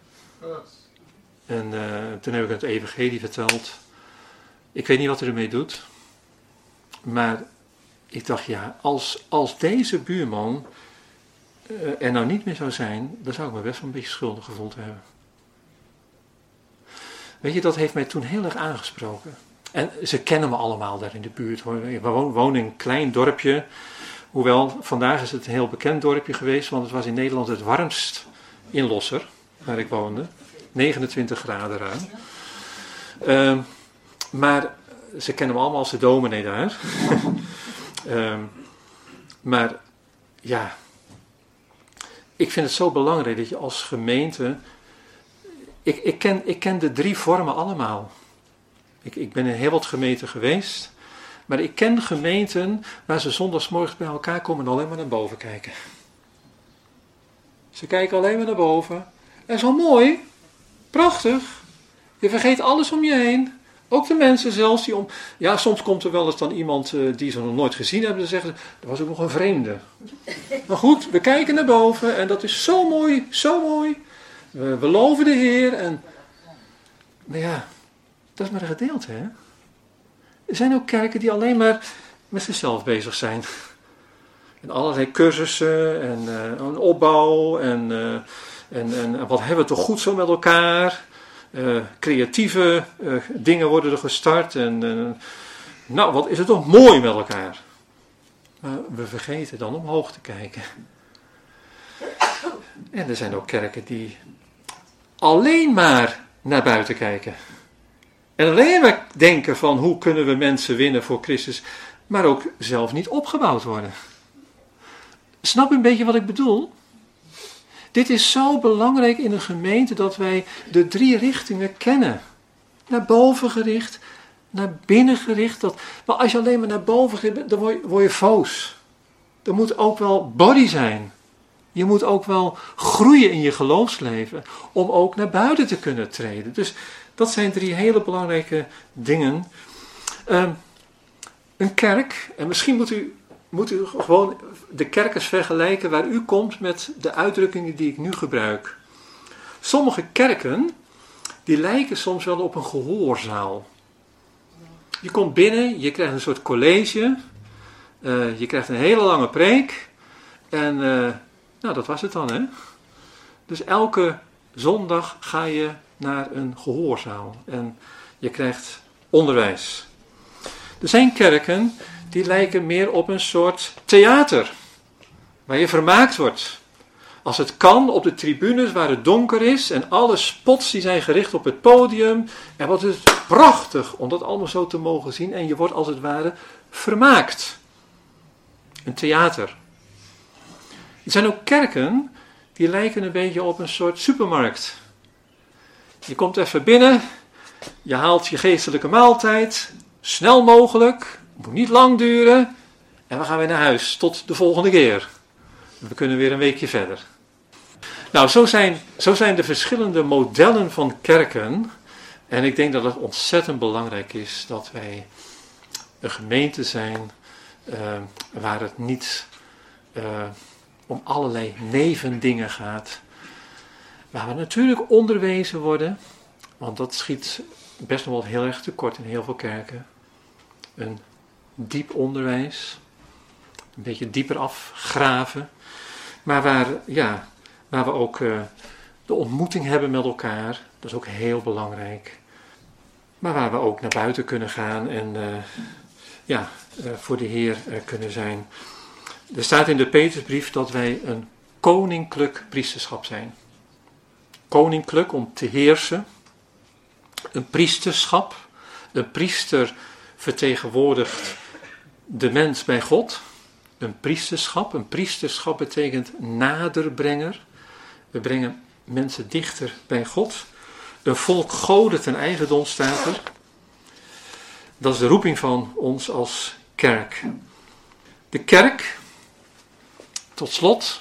En toen heb ik het evangelie verteld. Ik weet niet wat hij ermee doet. Maar ik dacht, ja, als deze buurman er nou niet meer zou zijn, dan zou ik me best wel een beetje schuldig gevoeld hebben. Weet je, dat heeft mij toen heel erg aangesproken. En ze kennen me allemaal daar in de buurt. We wonen in een klein dorpje. Hoewel, vandaag is het een heel bekend dorpje geweest, want het was in Nederland het warmst in Losser, waar ik woonde. 29 graden ruim. Maar ze kennen me allemaal als de dominee daar. Maar ja, ik vind het zo belangrijk dat je als gemeente... Ik ken de 3 vormen allemaal. Ik ben in heel wat gemeenten geweest. Maar ik ken gemeenten waar ze zondagsmorgens bij elkaar komen en alleen maar naar boven kijken. Ze kijken alleen maar naar boven. En zo mooi. Prachtig. Je vergeet alles om je heen. Ook de mensen zelfs die Ja, soms komt er wel eens dan iemand die ze nog nooit gezien hebben. Dan zeggen ze, er was ook nog een vreemde. Maar goed, we kijken naar boven en dat is zo mooi, zo mooi. We loven de Heer en... Maar ja, dat is maar een gedeelte, hè. Er zijn ook kerken die alleen maar met zichzelf bezig zijn. En allerlei cursussen en een opbouw en wat hebben we toch goed zo met elkaar. Creatieve dingen worden er gestart en nou, wat is het toch mooi met elkaar. Maar we vergeten dan omhoog te kijken. En er zijn ook kerken die alleen maar naar buiten kijken. En alleen maar denken van hoe kunnen we mensen winnen voor Christus, maar ook zelf niet opgebouwd worden. Snap je een beetje wat ik bedoel? Dit is zo belangrijk in een gemeente dat wij de 3 richtingen kennen. Naar boven gericht, naar binnen gericht. Maar als je alleen maar naar boven gericht bent, dan word je foos. Er moet ook wel body zijn. Je moet ook wel groeien in je geloofsleven om ook naar buiten te kunnen treden. Dus dat zijn 3 hele belangrijke dingen. Een kerk, en misschien moet u gewoon de kerk eens vergelijken waar u komt met de uitdrukkingen die ik nu gebruik. Sommige kerken, die lijken soms wel op een gehoorzaal. Je komt binnen, je krijgt een soort college, je krijgt een hele lange preek en nou dat was het dan, hè. Dus elke zondag ga je naar een gehoorzaal en je krijgt onderwijs. Er zijn kerken die lijken meer op een soort theater, waar je vermaakt wordt, als het kan, op de tribunes waar het donker is en alle spots die zijn gericht op het podium. En wat is het prachtig om dat allemaal zo te mogen zien en je wordt als het ware vermaakt. Een theater. Er zijn ook kerken die lijken een beetje op een soort supermarkt. Je komt even binnen, je haalt je geestelijke maaltijd, snel mogelijk, moet niet lang duren en we gaan weer naar huis tot de volgende keer. We kunnen weer een weekje verder. Nou, zo zijn de verschillende modellen van kerken en ik denk dat het ontzettend belangrijk is dat wij een gemeente zijn waar het niet om allerlei nevendingen gaat. Waar we natuurlijk onderwezen worden, want dat schiet best nog wel heel erg tekort in heel veel kerken. Een diep onderwijs, een beetje dieper afgraven, maar waar we ook de ontmoeting hebben met elkaar, dat is ook heel belangrijk. Maar waar we ook naar buiten kunnen gaan en voor de Heer kunnen zijn. Er staat in de Petrusbrief dat wij een koninklijk priesterschap zijn. Koninklijk om te heersen. Een priesterschap. Een priester vertegenwoordigt de mens bij God. Een priesterschap. Een priesterschap betekent naderbrenger. We brengen mensen dichter bij God. Een volk goden ten eigendom staat er. Dat is de roeping van ons als kerk. De kerk, tot slot,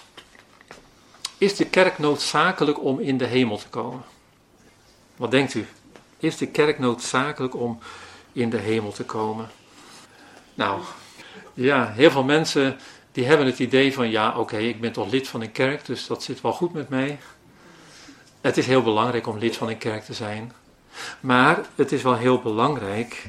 is de kerk noodzakelijk om in de hemel te komen? Wat denkt u? Is de kerk noodzakelijk om in de hemel te komen? Nou, ja, heel veel mensen die hebben het idee van oké, ik ben toch lid van een kerk, dus dat zit wel goed met mij. Het is heel belangrijk om lid van een kerk te zijn. Maar het is wel heel belangrijk,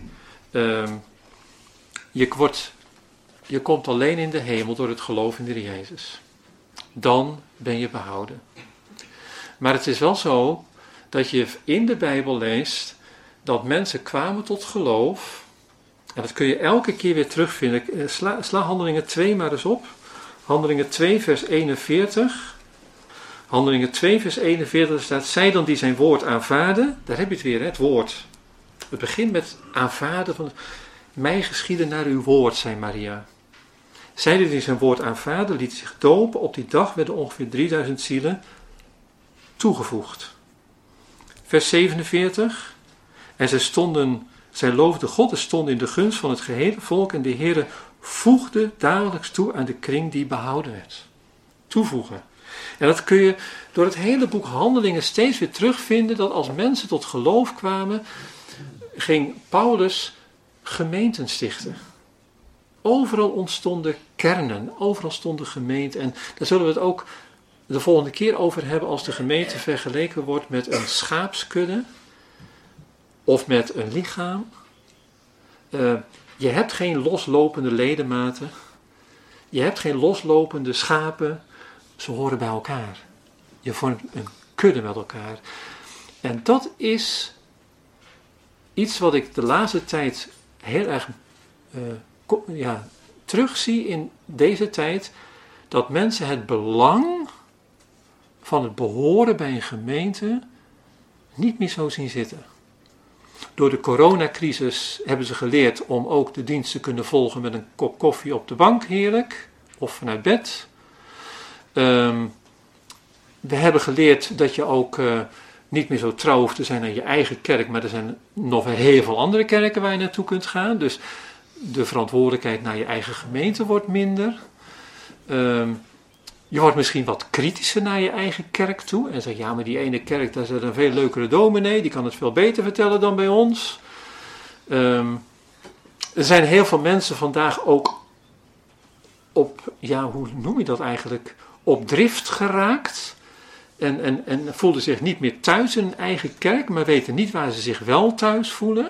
je komt alleen in de hemel door het geloof in de Heer Jezus. Dan ben je behouden. Maar het is wel zo dat je in de Bijbel leest dat mensen kwamen tot geloof. En dat kun je elke keer weer terugvinden. Sla Handelingen 2 maar eens op. Handelingen 2 vers 41. Handelingen 2 vers 41 staat: zij dan die zijn woord aanvaarden. Daar heb je het weer, het woord. Het begint met aanvaarden van mij geschieden naar uw woord, zei Maria. Zij die zijn woord aanvaarden, lieten zich dopen. Op die dag werden ongeveer 3000 zielen toegevoegd. Vers 47. En zij loofden God en stonden in de gunst van het gehele volk. En de Heere voegde dagelijks toe aan de kring die behouden werd. Toevoegen. En dat kun je door het hele boek Handelingen steeds weer terugvinden. Dat als mensen tot geloof kwamen, ging Paulus gemeenten stichten. Overal ontstonden kernen, overal stonden gemeenten. En daar zullen we het ook de volgende keer over hebben als de gemeente vergeleken wordt met een schaapskudde of met een lichaam. Je hebt geen loslopende ledematen. Je hebt geen loslopende schapen. Ze horen bij elkaar. Je vormt een kudde met elkaar. En dat is iets wat ik de laatste tijd heel erg terugzie in deze tijd. Dat mensen het belang van het behoren bij een gemeente niet meer zo zien zitten. Door de coronacrisis hebben ze geleerd om ook de dienst te kunnen volgen met een kop koffie op de bank, heerlijk, of vanuit bed. We hebben geleerd dat je ook niet meer zo trouw hoeft te zijn aan je eigen kerk, maar er zijn nog heel veel andere kerken waar je naartoe kunt gaan. Dus de verantwoordelijkheid naar je eigen gemeente wordt minder. Je wordt misschien wat kritischer naar je eigen kerk toe. En zegt, ja, maar die ene kerk, daar zit een veel leukere dominee. Die kan het veel beter vertellen dan bij ons. Er zijn heel veel mensen vandaag ook hoe noem je dat eigenlijk? Op drift geraakt. En voelden zich niet meer thuis in hun eigen kerk. Maar weten niet waar ze zich wel thuis voelen.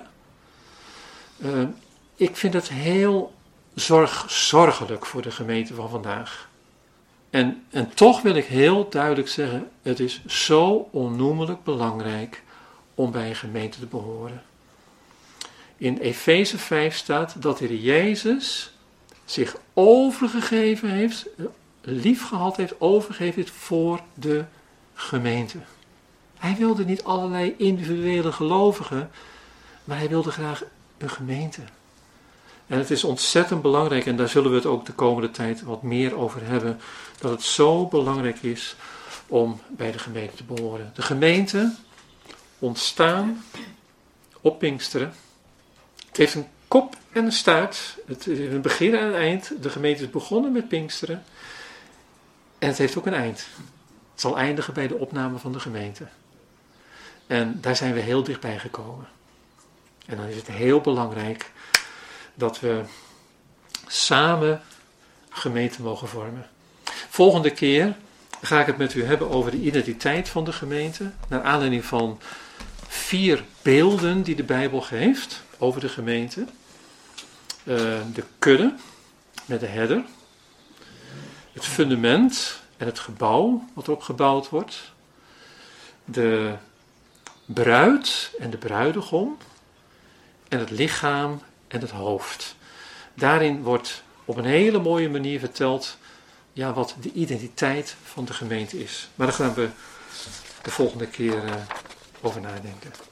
Ik vind het heel zorgelijk voor de gemeente van vandaag. En toch wil ik heel duidelijk zeggen, het is zo onnoemelijk belangrijk om bij een gemeente te behoren. In Efeze 5 staat dat de Heer Jezus zich overgegeven heeft, liefgehad heeft, overgegeven heeft voor de gemeente. Hij wilde niet allerlei individuele gelovigen, maar hij wilde graag een gemeente. En het is ontzettend belangrijk, en daar zullen we het ook de komende tijd wat meer over hebben, dat het zo belangrijk is om bij de gemeente te behoren. De gemeente ontstaan op Pinksteren. Het heeft een kop en een staart. Het heeft een begin en een eind. De gemeente is begonnen met Pinksteren. En het heeft ook een eind. Het zal eindigen bij de opname van de gemeente. En daar zijn we heel dichtbij gekomen. En dan is het heel belangrijk dat we samen gemeente mogen vormen. Volgende keer ga ik het met u hebben over de identiteit van de gemeente. Naar aanleiding van 4 beelden die de Bijbel geeft over de gemeente. De kudde met de herder. Het fundament en het gebouw wat erop gebouwd wordt. De bruid en de bruidegom. En het lichaam en het hoofd. Daarin wordt op een hele mooie manier verteld wat de identiteit van de gemeente is. Maar daar gaan we de volgende keer over nadenken.